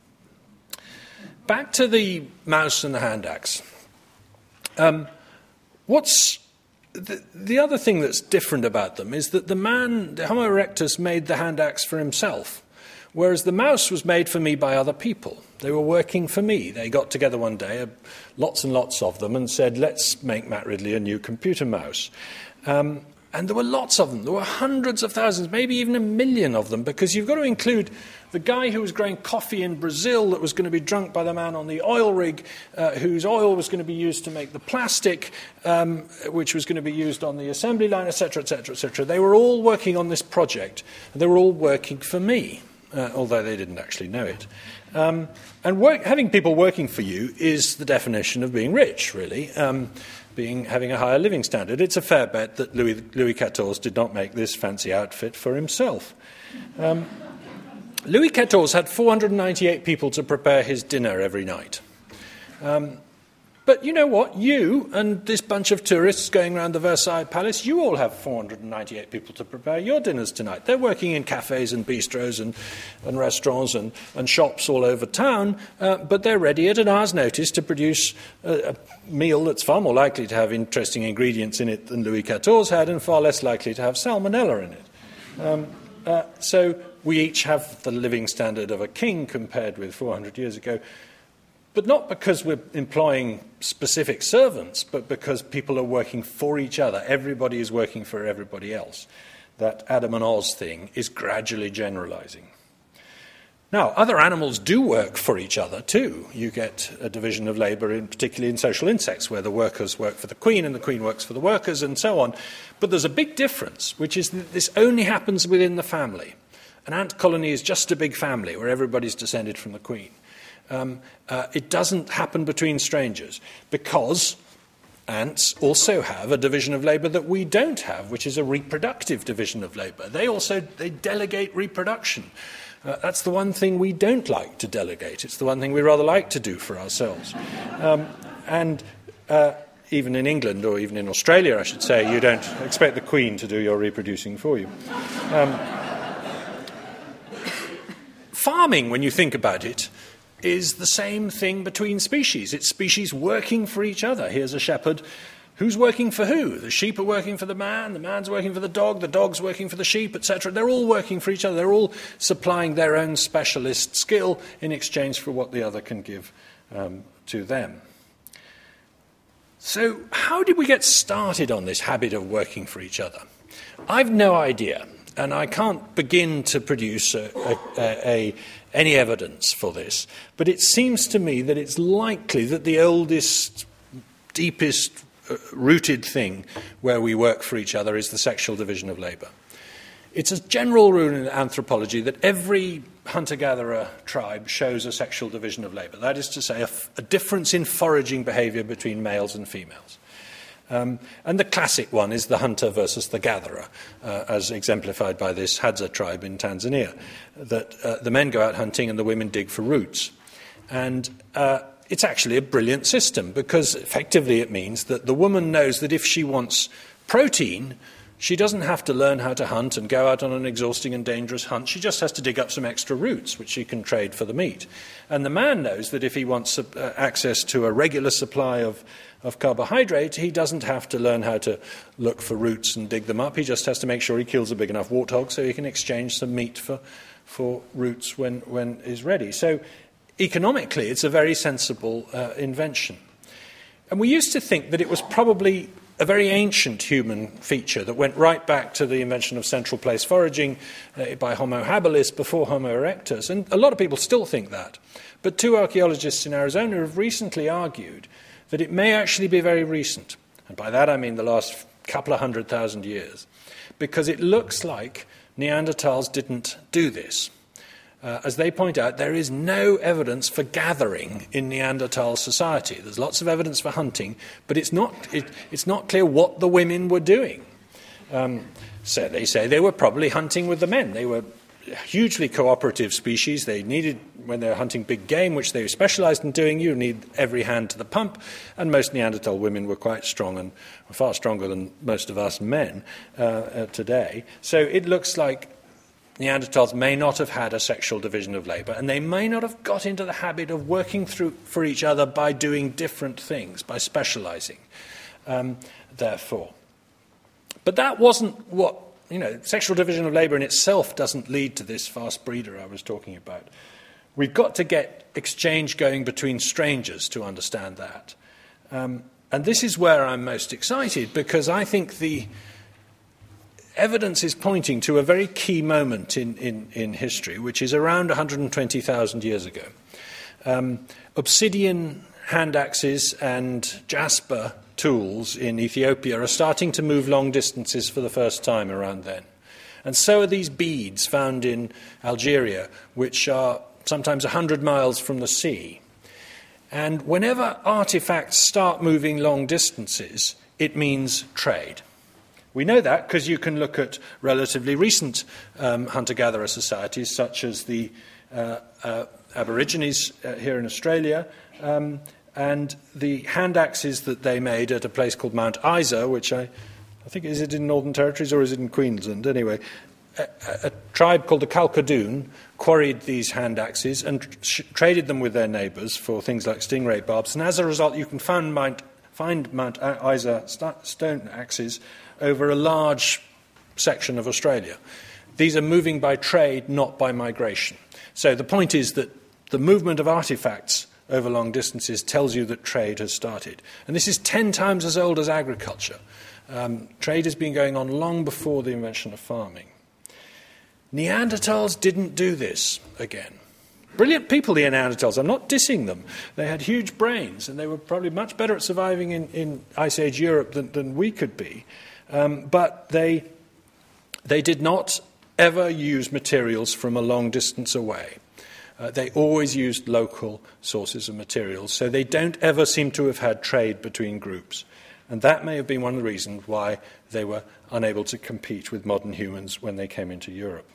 Back to the mouse and the hand axe. Um, what's The, the other thing that's different about them is that the man, the Homo erectus, made the hand axe for himself, whereas the mouse was made for me by other people. They were working for me. They got together one day, uh, lots and lots of them, and said, let's make Matt Ridley a new computer mouse. Um, and there were lots of them. There were hundreds of thousands, maybe even a million of them, because you've got to include the guy who was growing coffee in Brazil that was going to be drunk by the man on the oil rig, uh, whose oil was going to be used to make the plastic, um, which was going to be used on the assembly line, et cetera, et cetera, et cetera. They were all working on this project. They were all working for me, uh, although they didn't actually know it. Um, and work, having people working for you is the definition of being rich, really, um, being having a higher living standard. It's a fair bet that Louis, Louis the fourteenth did not make this fancy outfit for himself. Um, Louis the fourteenth had four hundred ninety-eight people to prepare his dinner every night. Um, but you know what? You and this bunch of tourists going around the Versailles Palace, you all have four hundred ninety-eight people to prepare your dinners tonight. They're working in cafes and bistros and, and restaurants and, and shops all over town, uh, but they're ready at an hour's notice to produce a, a meal that's far more likely to have interesting ingredients in it than Louis the fourteenth had and far less likely to have salmonella in it. Um, uh, so we each have the living standard of a king compared with four hundred years ago. but not because we're employing specific servants, but because people are working for each other. Everybody is working for everybody else. That Adam and Oz thing is gradually generalizing. Now, other animals do work for each other too. You get a division of labour, in, particularly in social insects, where the workers work for the queen and the queen works for the workers and so on. But there's a big difference, which is that this only happens within the family. An ant colony is just a big family where everybody's descended from the queen. Um, uh, it doesn't happen between strangers because ants also have a division of labour that we don't have, which is a reproductive division of labour. They also they delegate reproduction. Uh, that's the one thing we don't like to delegate. It's the one thing we rather like to do for ourselves. Um, and uh, even in England, or even in Australia, I should say, you don't expect the Queen to do your reproducing for you. Um, farming, when you think about it, is the same thing between species. It's species working for each other. Here's a shepherd. Who's working for who? The sheep are working for the man, the man's working for the dog, the dog's working for the sheep, et cetera. They're all working for each other. They're all supplying their own specialist skill in exchange for what the other can give um, to them. So how did we get started on this habit of working for each other? I've no idea, and I can't begin to produce a, a, a, a, any evidence for this, but it seems to me that it's likely that the oldest, deepest rooted thing where we work for each other is the sexual division of labour. It's a general rule in anthropology that every hunter-gatherer tribe shows a sexual division of labour. That is to say, a, f- a difference in foraging behaviour between males and females. Um, and the classic one is the hunter versus the gatherer, uh, as exemplified by this Hadza tribe in Tanzania, that uh, the men go out hunting and the women dig for roots. And uh, it's actually a brilliant system because effectively it means that the woman knows that if she wants protein, she doesn't have to learn how to hunt and go out on an exhausting and dangerous hunt. She just has to dig up some extra roots, which she can trade for the meat. And the man knows that if he wants uh, access to a regular supply of, of carbohydrate, he doesn't have to learn how to look for roots and dig them up. He just has to make sure he kills a big enough warthog so he can exchange some meat for, for roots when, when he's ready. So economically, it's a very sensible uh, invention. And we used to think that it was probably a very ancient human feature that went right back to the invention of central place foraging uh, by Homo habilis before Homo erectus. And a lot of people still think that. But two archaeologists in Arizona have recently argued that it may actually be very recent. And by that I mean the last couple of hundred thousand years. Because it looks like Neanderthals didn't do this. Uh, as they point out, there is no evidence for gathering in Neanderthal society. There's lots of evidence for hunting, but it's not, it, it's not clear what the women were doing. Um, so they say they were probably hunting with the men. They were a hugely cooperative species. They needed, when they were hunting big game, which they specialized in doing, you need every hand to the pump, and most Neanderthal women were quite strong and were far stronger than most of us men uh, uh, today. So it looks like Neanderthals may not have had a sexual division of labour, and they may not have got into the habit of working through for each other by doing different things, by specialising, um, therefore. But that wasn't what, you know, sexual division of labour in itself doesn't lead to this fast breeder I was talking about. We've got to get exchange going between strangers to understand that. Um, and this is where I'm most excited, because I think the evidence is pointing to a very key moment in, in, in history, which is around one hundred twenty thousand years ago. Um, obsidian hand axes and jasper tools in Ethiopia are starting to move long distances for the first time around then. And so are these beads found in Algeria, which are sometimes one hundred miles from the sea. And whenever artifacts start moving long distances, it means trade. We know that because you can look at relatively recent um, hunter-gatherer societies, such as the uh, uh, Aborigines uh, here in Australia, um, and the hand axes that they made at a place called Mount Isa, which I, I think, is it in Northern Territories or is it in Queensland? Anyway, a, a tribe called the Kalkadoon quarried these hand axes and tr- traded them with their neighbours for things like stingray barbs, and as a result you can find Mount, find Mount Isa st- stone axes over a large section of Australia. These are moving by trade, not by migration. So the point is that the movement of artifacts over long distances tells you that trade has started. And this is ten times as old as agriculture. Um, trade has been going on long before the invention of farming. Neanderthals didn't do this again. Brilliant people, the Neanderthals. I'm not dissing them. They had huge brains, and they were probably much better at surviving in, in Ice Age Europe than, than we could be. Um, but they, they did not ever use materials from a long distance away. Uh, they always used local sources of materials, so they don't ever seem to have had trade between groups. And that may have been one of the reasons why they were unable to compete with modern humans when they came into Europe.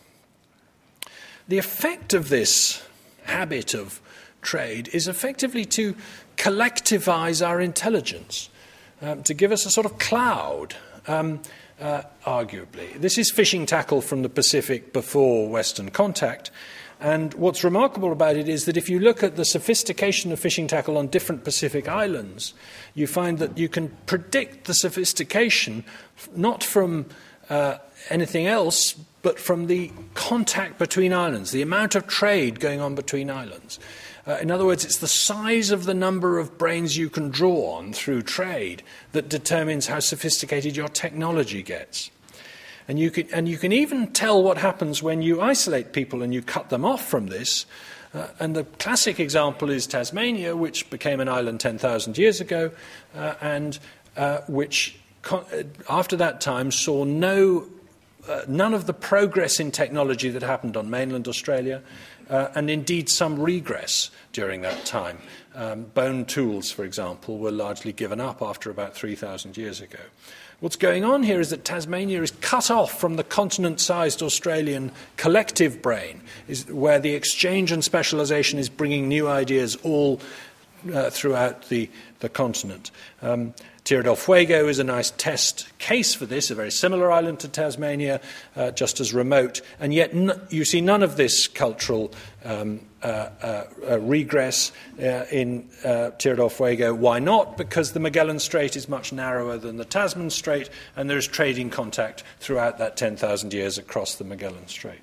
The effect of this habit of trade is effectively to collectivize our intelligence, um, to give us a sort of cloud, um, uh, arguably. This is fishing tackle from the Pacific before Western contact. And what's remarkable about it is that if you look at the sophistication of fishing tackle on different Pacific islands, you find that you can predict the sophistication not from uh, anything else, but from the contact between islands, the amount of trade going on between islands. Uh, in other words, it's the size of the number of brains you can draw on through trade that determines how sophisticated your technology gets. And you can, and you can even tell what happens when you isolate people and you cut them off from this. Uh, and the classic example is Tasmania, which became an island ten thousand years ago, uh, and uh, which, co- after that time, saw no, uh, none of the progress in technology that happened on mainland Australia, uh, and indeed some regress during that time. Um, bone tools, for example, were largely given up after about three thousand years ago. What's going on here is that Tasmania is cut off from the continent-sized Australian collective brain, is where the exchange and specialisation is bringing new ideas all uh, throughout the, the continent. Um, Tierra del Fuego is a nice test case for this, a very similar island to Tasmania, uh, just as remote, and yet n- you see none of this cultural um, uh, uh, uh, regress uh, in uh, Tierra del Fuego. Why not? Because the Magellan Strait is much narrower than the Tasman Strait, and there is trading contact throughout that ten thousand years across the Magellan Strait.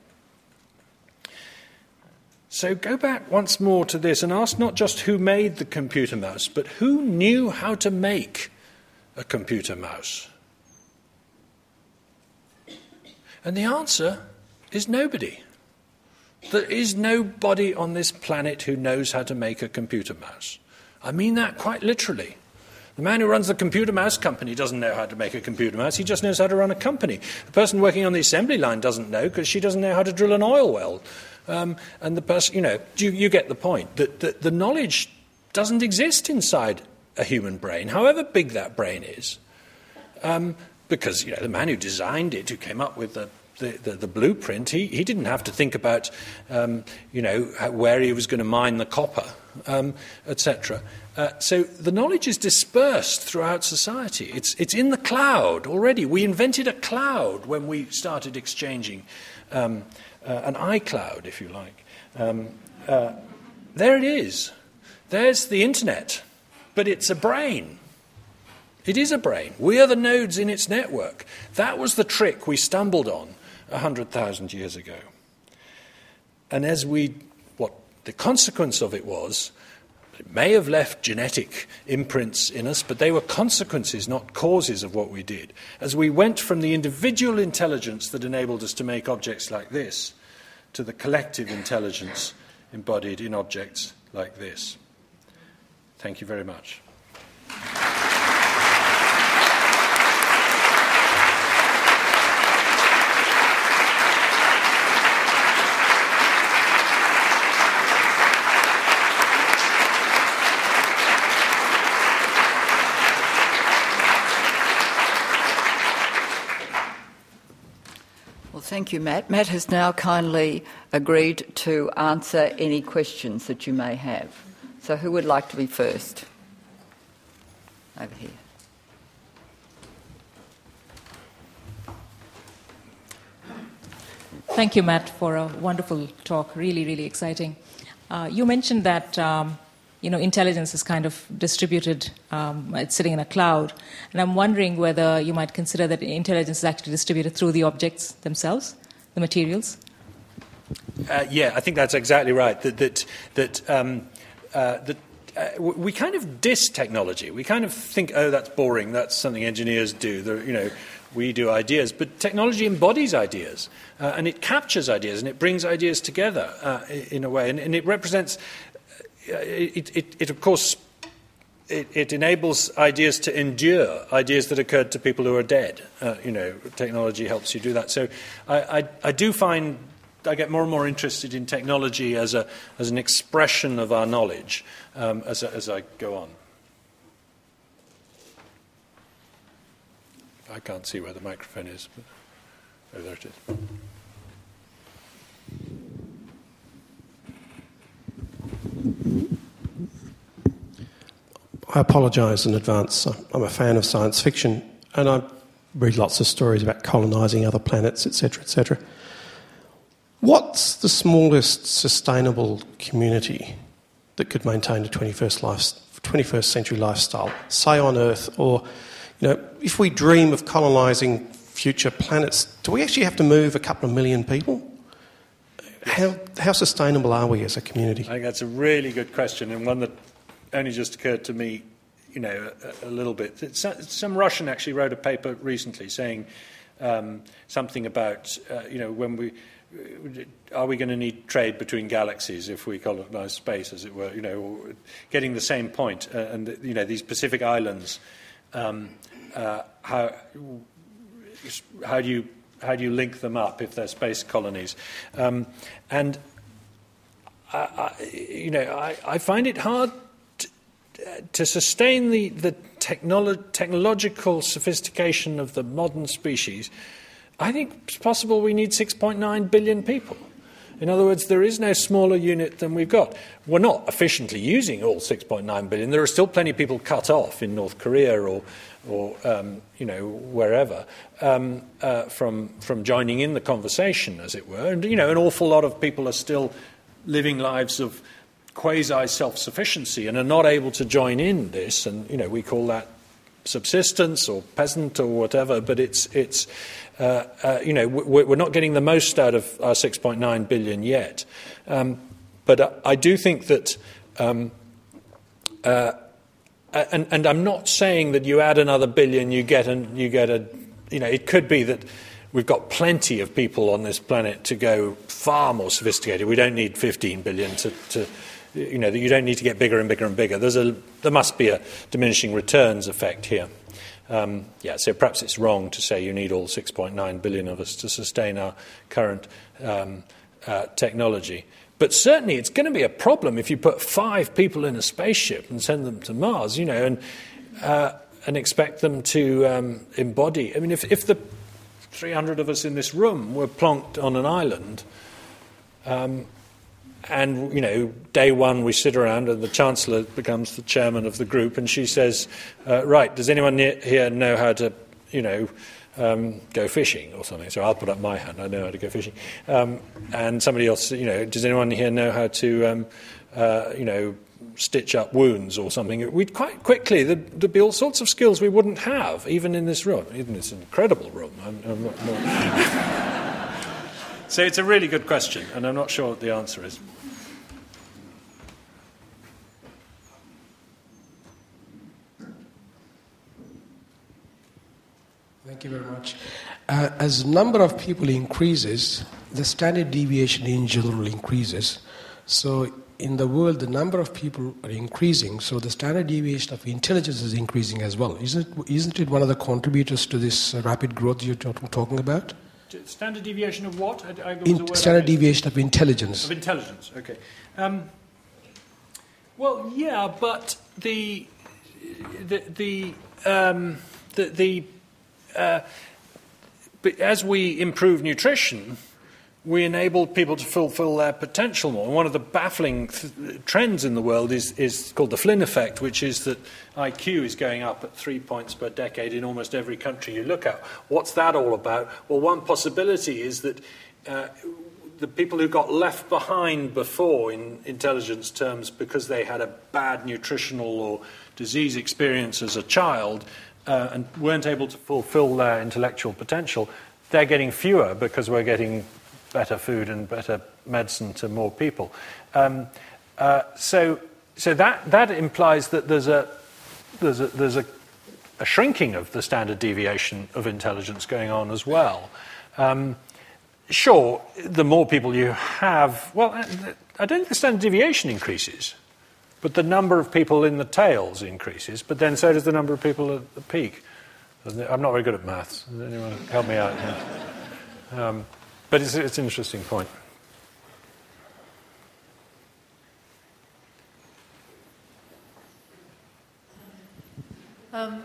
So go back once more to this and ask not just who made the computer mouse, but who knew how to make a computer mouse? And the answer is nobody. There is nobody on this planet who knows how to make a computer mouse. I mean that quite literally. The man who runs the computer mouse company doesn't know how to make a computer mouse, he just knows how to run a company. The person working on the assembly line doesn't know because she doesn't know how to drill an oil well. Um, and the person, you know, you, you get the point, that, that the knowledge doesn't exist inside a human brain, however big that brain is, um, because you know the man who designed it, who came up with the the, the, the blueprint, he, he didn't have to think about um, you know where he was going to mine the copper, um, et cetera. Uh, so the knowledge is dispersed throughout society. It's it's in the cloud already. We invented a cloud when we started exchanging um, uh, an iCloud, if you like. Um, uh, there it is. There's the internet. But it's a brain. It is a brain. We are the nodes in its network. That was the trick we stumbled on one hundred thousand years ago. And as we, what the consequence of it was, it may have left genetic imprints in us, but they were consequences, not causes of what we did. As we went from the individual intelligence that enabled us to make objects like this to the collective intelligence embodied in objects like this. Thank you very much. Well, thank you, Matt. Matt has now kindly agreed to answer any questions that you may have. So who would like to be first? Over here. Thank you, Matt, for a wonderful talk. Really, really exciting. Uh, you mentioned that um, you know intelligence is kind of distributed. Um, it's sitting in a cloud, and I'm wondering whether you might consider that intelligence is actually distributed through the objects themselves, the materials. Uh, yeah, I think that's exactly right. That that that. Um, Uh, that uh, we kind of diss technology. We kind of think, oh, that's boring. That's something engineers do. The, you know, we do ideas, but technology embodies ideas, uh, and it captures ideas, and it brings ideas together uh, in a way, and, and it represents. Uh, it, it, it, of course, it, it enables ideas to endure, ideas that occurred to people who are dead. Uh, you know, technology helps you do that. So, I, I, I do find. I get more and more interested in technology as a as an expression of our knowledge um, as as I go on. I can't see where the microphone is, but oh, there it is. I apologise in advance. I'm a fan of science fiction, and I read lots of stories about colonising other planets, et cetera, et cetera. What's the smallest sustainable community that could maintain a twenty-first, life, twenty-first century lifestyle, say on Earth? Or, you know, if we dream of colonising future planets, do we actually have to move a couple of million people? How, how sustainable are we as a community? I think that's a really good question, and one that only just occurred to me, you know, a, a little bit. It's, some Russian actually wrote a paper recently saying um, something about, uh, you know, when we... Are we going to need trade between galaxies if we colonize space, as it were? You know, getting the same point. Uh, and you know, these Pacific islands. Um, uh, how how do you how do you link them up if they're space colonies? Um, and I, I, you know, I, I find it hard to, to sustain the the technolo- technological sophistication of the modern species. I think it's possible we need six point nine billion people. In other words, there is no smaller unit than we've got. We're not efficiently using all six point nine billion. There are still plenty of people cut off in North Korea or, or um, you know, wherever um, uh, from from joining in the conversation, as it were. And you know, an awful lot of people are still living lives of quasi self-sufficiency and are not able to join in this. And you know, we call that subsistence or peasant or whatever. But it's it's. Uh, uh, you know, we're not getting the most out of our six point nine billion yet. Um, but I do think that, um, uh, and, and I'm not saying that you add another billion, you get, an, you get a, you know, it could be that we've got plenty of people on this planet to go far more sophisticated. We don't need fifteen billion to, to you know, you don't need to get bigger and bigger and bigger. There's a, there must be a diminishing returns effect here. Um, yeah, so perhaps it's wrong to say you need all six point nine billion of us to sustain our current um, uh, technology. But certainly it's going to be a problem if you put five people in a spaceship and send them to Mars, you know, and uh, and expect them to um, embody. I mean, if, if the three hundred of us in this room were plonked on an island, um, and, you know, day one we sit around and the Chancellor becomes the chairman of the group and she says, uh, right, does anyone here know how to, you know, um, go fishing or something? So I'll put up my hand, I know how to go fishing. Um, and somebody else, you know, does anyone here know how to, um, uh, you know, stitch up wounds or something? We'd quite quickly, there'd, there'd be all sorts of skills we wouldn't have, even in this room, even in this incredible room. I'm, I'm not, not So it's a really good question, and I'm not sure what the answer is. Thank you very much. Uh, as the number of people increases, the standard deviation in general increases. So in the world, the number of people are increasing, so the standard deviation of intelligence is increasing as well. Isn't it, isn't it one of the contributors to this uh, rapid growth you're talk- talking about? Standard deviation of what? I, I, In, standard deviation of intelligence. Of intelligence, okay. Um, well, yeah, but the the the um, the, the uh, but as we improve nutrition, we enable people to fulfill their potential more. And one of the baffling th- trends in the world is, is called the Flynn effect, which is that I Q is going up at three points per decade in almost every country you look at. What's that all about? Well, one possibility is that uh, the people who got left behind before in intelligence terms because they had a bad nutritional or disease experience as a child uh, and weren't able to fulfill their intellectual potential, they're getting fewer because we're getting better food and better medicine to more people. Um, uh, so so that, that implies that there's a there's a there's a, a shrinking of the standard deviation of intelligence going on as well. Um, sure, the more people you have, well, I don't think the standard deviation increases, but the number of people in the tails increases, but then so does the number of people at the peak. I'm not very good at maths. Does anyone help me out here? Um, but it's, it's an interesting point. Um,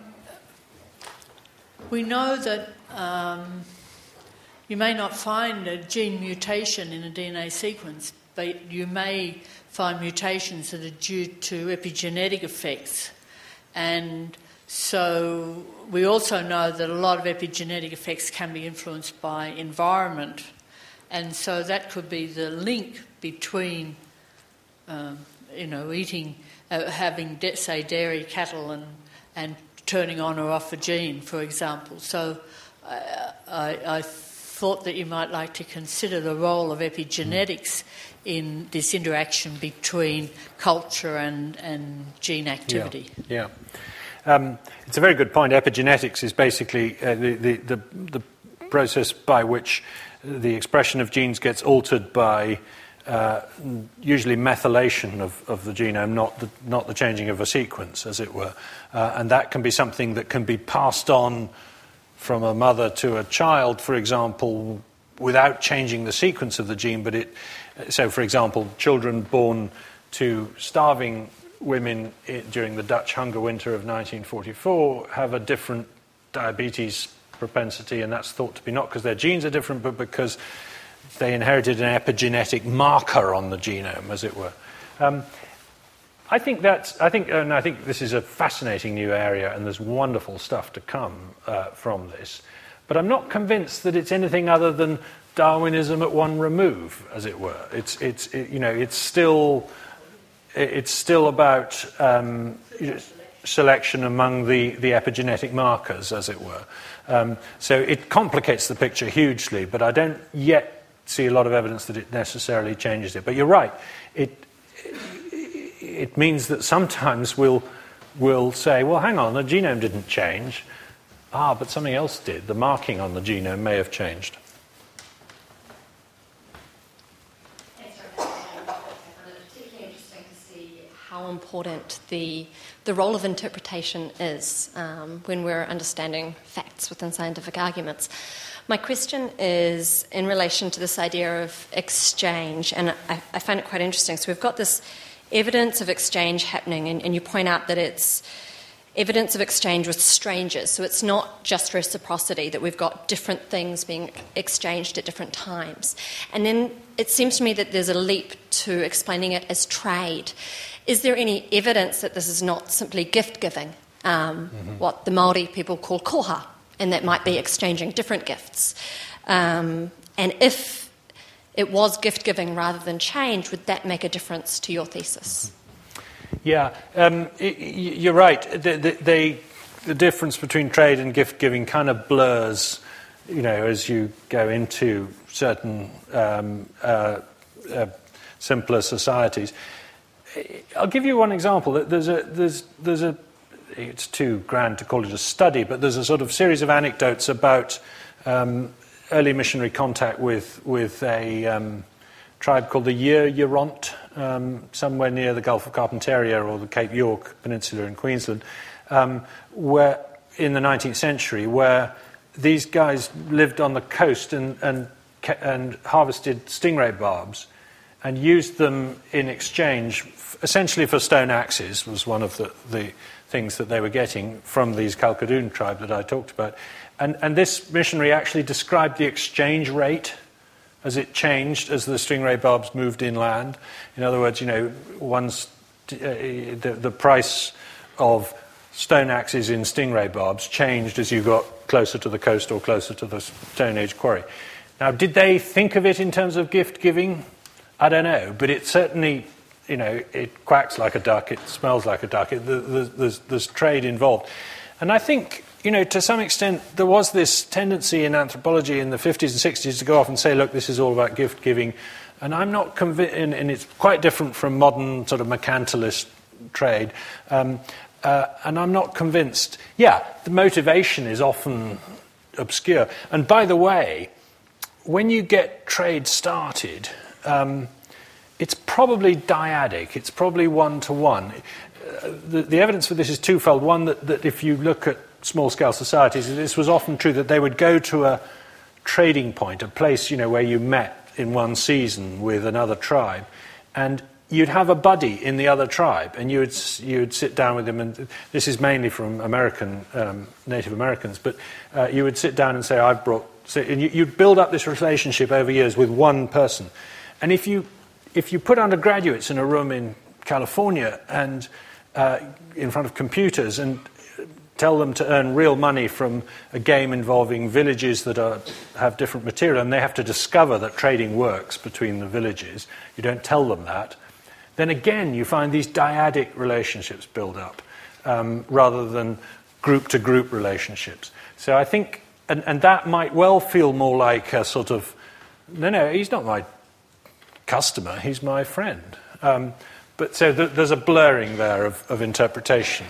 we know that um, you may not find a gene mutation in a D N A sequence, but you may find mutations that are due to epigenetic effects. And so we also know that a lot of epigenetic effects can be influenced by environment. And so that could be the link between, um, you know, eating, uh, having, say, dairy cattle and, and turning on or off a gene, for example. So uh, I, I thought that you might like to consider the role of epigenetics in this interaction between culture and, and gene activity. Yeah. yeah. Um, it's a very good point. Epigenetics is basically uh, the, the, the, the process by which the expression of genes gets altered by uh, usually methylation of, of the genome, not the, not the changing of a sequence, as it were. Uh, and that can be something that can be passed on from a mother to a child, for example, without changing the sequence of the gene. But it, so, for example, children born to starving women during the Dutch hunger winter of nineteen forty-four have a different diabetes propensity, and that's thought to be not because their genes are different, but because they inherited an epigenetic marker on the genome, as it were. Um, I think that's. I think, and I think this is a fascinating new area, and there's wonderful stuff to come uh, from this. But I'm not convinced that it's anything other than Darwinism at one remove, as it were. It's, it's, it, you know, it's still, it's still about um, selection among the, the epigenetic markers, as it were. Um, so it complicates the picture hugely, but I don't yet see a lot of evidence that it necessarily changes it. But you're right. It it means that sometimes we'll we'll say, well, hang on, the genome didn't change. Ah, but something else did. The marking on the genome may have changed. It's particularly interesting to see how important the the role of interpretation is um, when we're understanding facts within scientific arguments. My question is in relation to this idea of exchange, and I, I find it quite interesting. So we've got this evidence of exchange happening, and, and you point out that it's evidence of exchange with strangers. So it's not just reciprocity, that we've got different things being exchanged at different times. And then it seems to me that there's a leap to explaining it as trade. Is there any evidence that this is not simply gift-giving, um, mm-hmm. what the Māori people call koha, and that might be exchanging different gifts? Um, and if it was gift-giving rather than change, would that make a difference to your thesis? Yeah, um, you're right. The, the, they, the difference between trade and gift-giving kind of blurs, you know, as you go into certain um, uh, uh, simpler societies. I'll give you one example. There's a, there's, there's a, it's too grand to call it a study, but there's a sort of series of anecdotes about um, early missionary contact with with a um, tribe called the Yir Yuront, um, somewhere near the Gulf of Carpentaria or the Cape York Peninsula in Queensland, um, where in the nineteenth century, where these guys lived on the coast and and, and harvested stingray barbs and used them in exchange, essentially for stone axes, was one of the, the things that they were getting from these Kalkadoon tribe that I talked about. And, and this missionary actually described the exchange rate as it changed as the stingray barbs moved inland. In other words, you know, one's, uh, the, the price of stone axes in stingray barbs changed as you got closer to the coast or closer to the Stone Age quarry. Now, did they think of it in terms of gift-giving? I don't know, but it certainly, you know, it quacks like a duck, it smells like a duck, it, the, the, there's, there's trade involved. And I think, you know, to some extent, there was this tendency in anthropology in the fifties and sixties to go off and say, look, this is all about gift-giving, And I'm not convinced, and, and it's quite different from modern sort of mercantilist trade. Um, uh, and I'm not convinced. Yeah, the motivation is often obscure. And by the way, when you get trade started, um, it's probably dyadic. It's probably one-to-one. Uh, the, the evidence for this is twofold. One, that, that if you look at small-scale societies, this was often true that they would go to a trading point, a place, you know, where you met in one season with another tribe, and you'd have a buddy in the other tribe, and you would you would sit down with them, and this is mainly from American um, Native Americans, but uh, you would sit down and say, "I've brought," so, and you, you'd build up this relationship over years with one person, and if you if you put undergraduates in a room in California and uh, in front of computers and tell them to earn real money from a game involving villages that are, have different material, and they have to discover that trading works between the villages. You don't tell them that. Then again, you find these dyadic relationships build up um, rather than group-to-group relationships. So I think, and, and that might well feel more like a sort of, no, no, he's not my customer, he's my friend. Um, but so th- there's a blurring there of, of interpretation.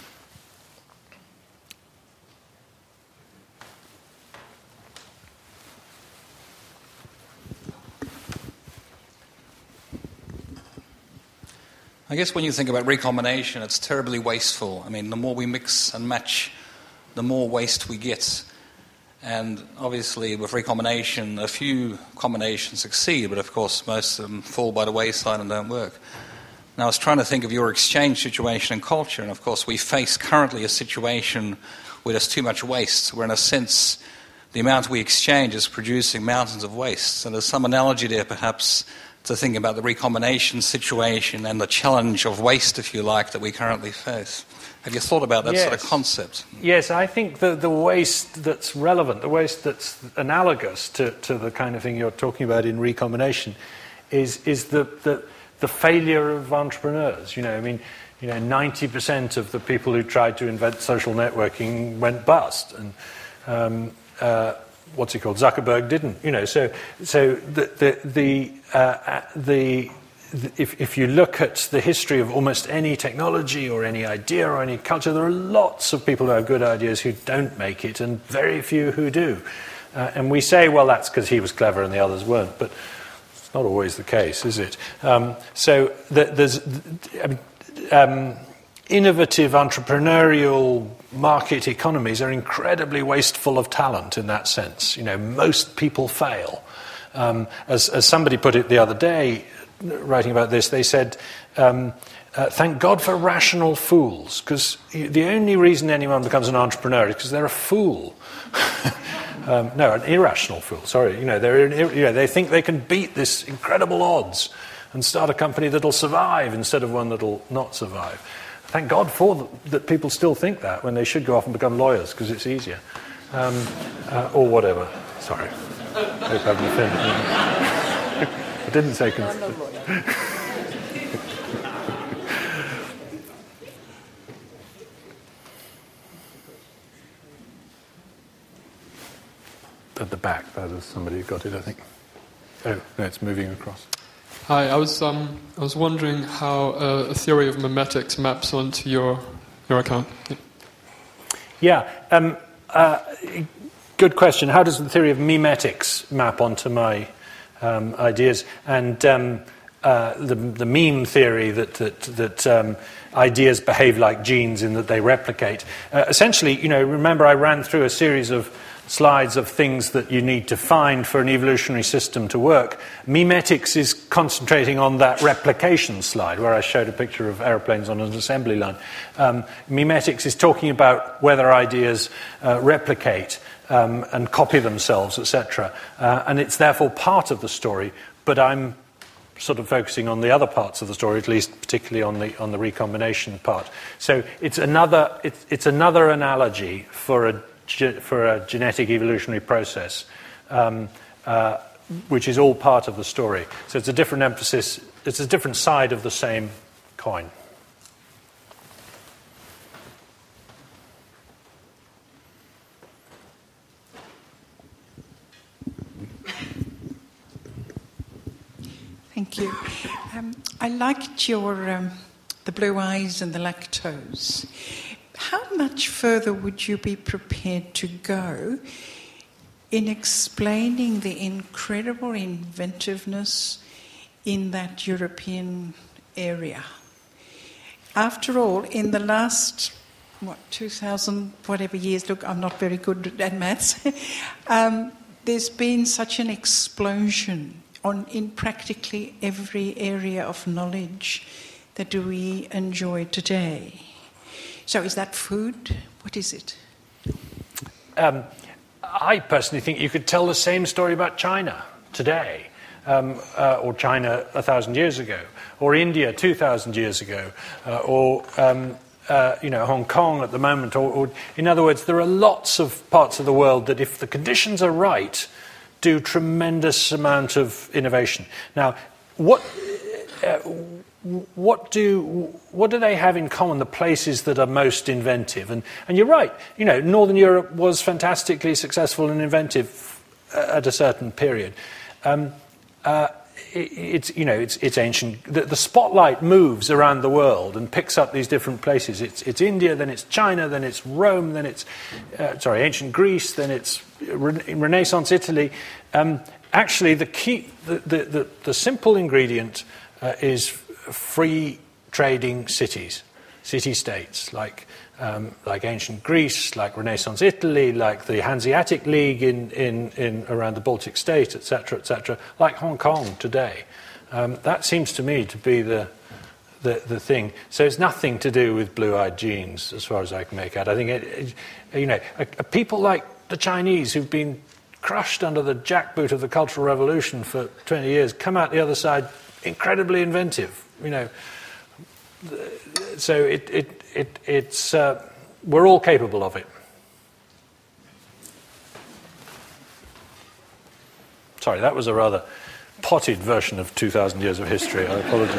I guess when you think about recombination, it's terribly wasteful. I mean, the more we mix and match, the more waste we get. And obviously, with recombination, a few combinations succeed, but of course, most of them fall by the wayside and don't work. Now, I was trying to think of your exchange situation and culture, and of course, we face currently a situation where there's too much waste, where in a sense, the amount we exchange is producing mountains of waste. And there's some analogy there, perhaps, to think about the recombination situation and the challenge of waste, if you like, that we currently face. Have you thought about that yes. sort of concept? Yes, I think the, the waste that's relevant, the waste that's analogous to, to the kind of thing you're talking about in recombination is, is the, the, the failure of entrepreneurs. You know, I mean, you know, ninety percent of the people who tried to invent social networking went bust. And um, uh, what's he called? Zuckerberg didn't, you know. So, so the the the, uh, the, the if if you look at the history of almost any technology or any idea or any culture, there are lots of people who have good ideas who don't make it, and very few who do. Uh, and we say, well, that's because he was clever and the others weren't, but it's not always the case, is it? Um, so the, there's, I mean, um, innovative entrepreneurial market economies are incredibly wasteful of talent in that sense. You know, most people fail. Um, as, as somebody put it the other day, writing about this, they said, um, uh, thank God for rational fools, because the only reason anyone becomes an entrepreneur is because they're a fool. um, no, an irrational fool, sorry. You know, they're, you know, they think they can beat this incredible odds and start a company that'll survive instead of one that'll not survive. Thank God for the, that people still think that when they should go off and become lawyers because it's easier. Um, uh, or whatever. Sorry. I hope I haven't offended you. I didn't say... Cons- no, no, At the back, there's somebody who got it, I think. Oh, no, it's moving across. Hi, I was um, I was wondering how uh, a theory of memetics maps onto your your account. Yeah, yeah um, uh, good question. How does the theory of memetics map onto my um, ideas? And um, uh, the the meme theory that that that um, ideas behave like genes in that they replicate. Uh, essentially, you know, remember I ran through a series of slides of things that you need to find for an evolutionary system to work. Memetics is concentrating on that replication slide where I showed a picture of aeroplanes on an assembly line. Um, memetics is talking about whether ideas uh, replicate um, and copy themselves, et cetera. Uh, and it's therefore part of the story, but I'm sort of focusing on the other parts of the story, at least particularly on the on the recombination part. So it's another it's, it's another analogy for a for a genetic evolutionary process, um, uh, which is all part of the story. So it's a different emphasis, it's a different side of the same coin. Thank you. Um, I liked your um, the blue eyes and the lactose. How much further would you be prepared to go in explaining the incredible inventiveness in that European area? After all, in the last, what, two thousand, whatever years, look, I'm not very good at maths, um, there's been such an explosion on in practically every area of knowledge that we enjoy today. So is that food? What is it? Um, I personally think you could tell the same story about China today, um, uh, or China a thousand years ago, or India two thousand years ago, uh, or um, uh, you know, Hong Kong at the moment. Or, or, in other words, there are lots of parts of the world that, if the conditions are right, do tremendous amount of innovation. Now, what uh, what do what do they have in common? The places that are most inventive, and and you're right. You know, Northern Europe was fantastically successful and inventive at a certain period. Um, uh, it, it's you know it's it's ancient. The, the spotlight moves around the world and picks up these different places. It's it's India, then it's China, then it's Rome, then it's uh, sorry ancient Greece, then it's Re- Renaissance Italy. Um, actually, the key, the the, the, the simple ingredient uh, is free trading cities, city-states, like um, like ancient Greece, like Renaissance Italy, like the Hanseatic League in, in, in around the Baltic State, et cetera, et cetera, like Hong Kong today. Um, that seems to me to be the, the the thing. So it's nothing to do with blue-eyed genes, as far as I can make out. I think it, it, you know, a, a people like the Chinese, who've been crushed under the jackboot of the Cultural Revolution for twenty years, come out the other side incredibly inventive. You know, so it it it it's uh, we're all capable of it. Sorry, that was a rather potted version of two thousand years of history. I apologize.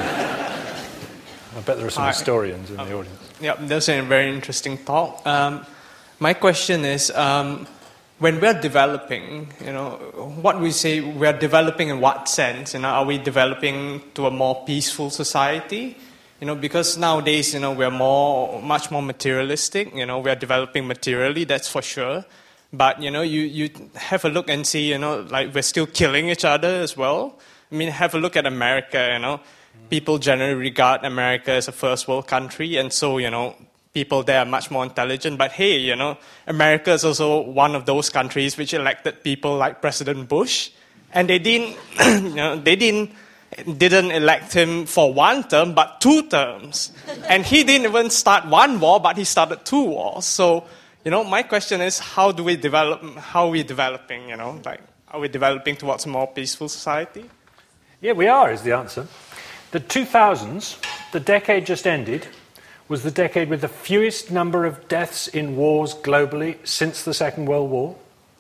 I bet there are some Hi. historians in the audience. Yeah, that's a very interesting talk. Um, my question is, um, when we're developing, you know, what we say we're developing in what sense? You know, are we developing to a more peaceful society? You know, because nowadays, you know, we're more, much more materialistic. You know, we're developing materially, that's for sure. But, you know, you, you have a look and see, you know, like we're still killing each other as well. I mean, have a look at America, you know. People generally regard America as a first world country, and so, you know, people there are much more intelligent. But hey, you know, America is also one of those countries which elected people like President Bush, and they didn't, you know, they didn't didn't elect him for one term, but two terms. And he didn't even start one war, but he started two wars. So, you know, my question is, how do we develop? How are we developing? You know, like, are we developing towards a more peaceful society? Yeah, we are. Is the answer. The two thousands, the decade just ended, was the decade with the fewest number of deaths in wars globally since the Second World War.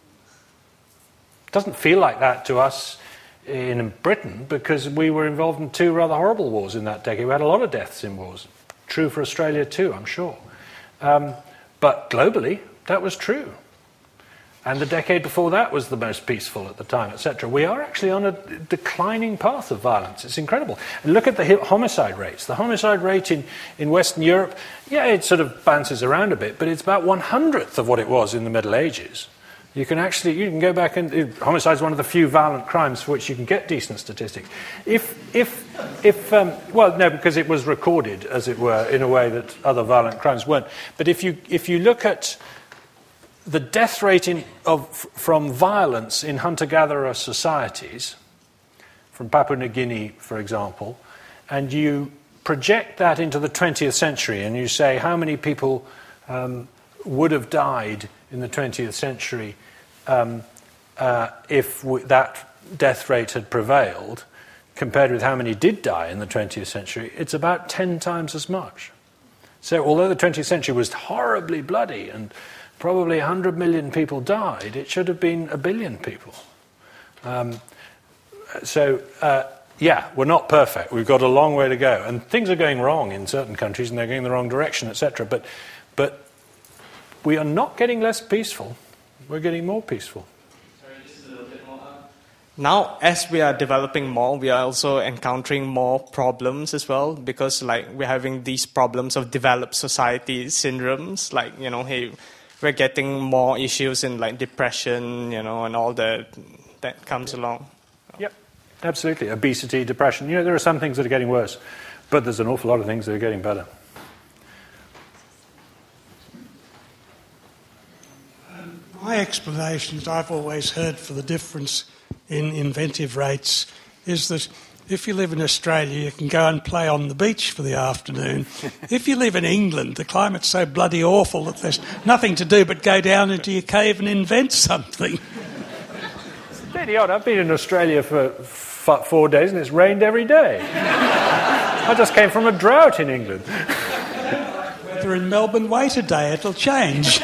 It doesn't feel like that to us in Britain because we were involved in two rather horrible wars in that decade. We had a lot of deaths in wars. True for Australia too, I'm sure. Um, but globally, that was true. And the decade before that was the most peaceful at the time, et cetera. We are actually on a declining path of violence. It's incredible. And look at the homicide rates. The homicide rate in, in Western Europe, yeah, it sort of bounces around a bit, but it's about one hundredth of what it was in the Middle Ages. You can actually, you can go back and, homicide is one of the few violent crimes for which you can get decent statistics. If, if, if, um, well, no, because it was recorded, as it were, in a way that other violent crimes weren't. But if you, if you look at the death rate in, of, from violence in hunter-gatherer societies, from Papua New Guinea, for example, and you project that into the twentieth century, and you say how many people um, would have died in the twentieth century um, uh, if w- that death rate had prevailed, compared with how many did die in the twentieth century, it's about ten times as much. So although the twentieth century was horribly bloody and probably one hundred million people died, it should have been a billion people. Um, so, uh, yeah, we're not perfect. We've got a long way to go. And things are going wrong in certain countries, and they're going in the wrong direction, et cetera. But, but we are not getting less peaceful. We're getting more peaceful. Sorry, just a little bit more. now, as we are developing more, we are also encountering more problems as well, because like we're having these problems of developed society syndromes, like, you know, hey, we're getting more issues in like depression, you know, and all that that comes along. Yep, absolutely. Obesity, depression. You know, there are some things that are getting worse, but there's an awful lot of things that are getting better. Um, my explanations I've always heard for the difference in inventive rates is that if you live in Australia, you can go and play on the beach for the afternoon. If you live in England, the climate's so bloody awful that there's nothing to do but go down into your cave and invent something. It's really odd. I've been in Australia for f- four days and it's rained every day. I just came from a drought in England. Weather in Melbourne, wait a day, it'll change.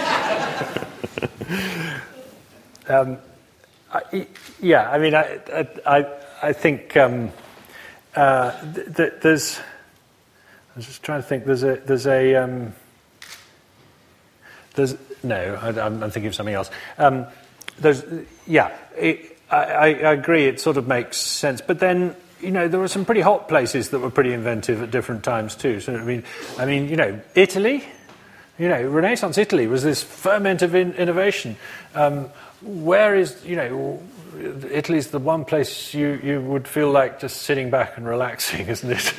um, I, yeah, I mean, I, I, I think um, uh, th- th- there's. I was just trying to think. There's a. There's a. Um, there's no. I, I'm thinking of something else. Um, there's. Yeah, it, I, I agree. It sort of makes sense. But then, you know, there were some pretty hot places that were pretty inventive at different times too. So I mean, I mean, you know, Italy. You know, Renaissance Italy was this ferment of in- innovation. Um, where is, you know, Italy's the one place you, you would feel like just sitting back and relaxing, isn't it?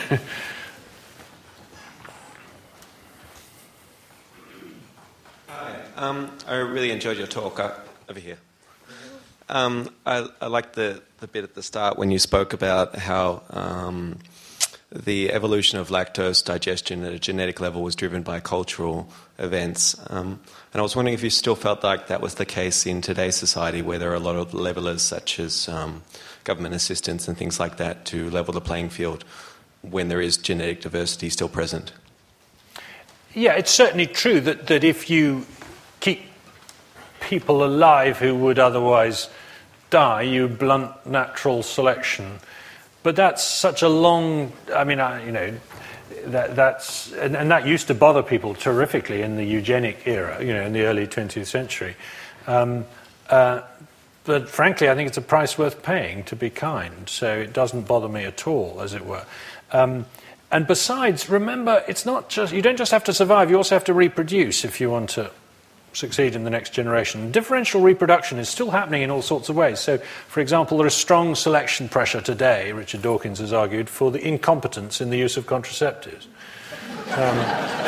Hi. Um, I really enjoyed your talk. Uh, over here. Um, I, I liked the, the bit at the start when you spoke about how um, the evolution of lactose digestion at a genetic level was driven by cultural events. Um, and I was wondering if you still felt like that was the case in today's society, where there are a lot of levelers such as um, government assistance and things like that to level the playing field when there is genetic diversity still present. Yeah, it's certainly true that, that if you keep people alive who would otherwise die, you blunt natural selection. But that's such a long, I mean, I, you know, that, that's, and, and that used to bother people terrifically in the eugenic era, you know, in the early twentieth century. Um, uh, but frankly, I think it's a price worth paying to be kind, so it doesn't bother me at all, as it were. Um, and besides, remember, it's not just, you don't just have to survive, you also have to reproduce if you want to succeed in the next generation. Differential reproduction is still happening in all sorts of ways. So, for example, there is strong selection pressure today, Richard Dawkins has argued, for the incompetence in the use of contraceptives. Um,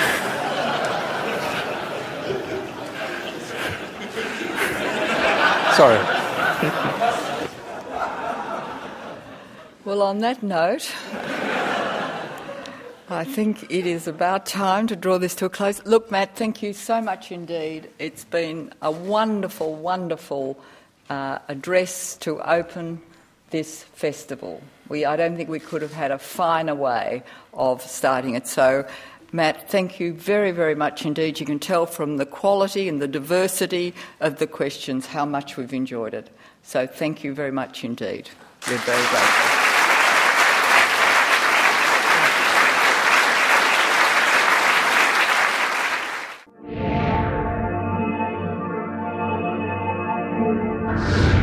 sorry. Well, on that note, I think it is about time to draw this to a close. Look, Matt, thank you so much indeed. It's been a wonderful, wonderful uh, address to open this festival. We, I don't think we could have had a finer way of starting it. So, Matt, thank you very, very much indeed. You can tell from the quality and the diversity of the questions how much we've enjoyed it. So thank you very much indeed. We're very grateful. You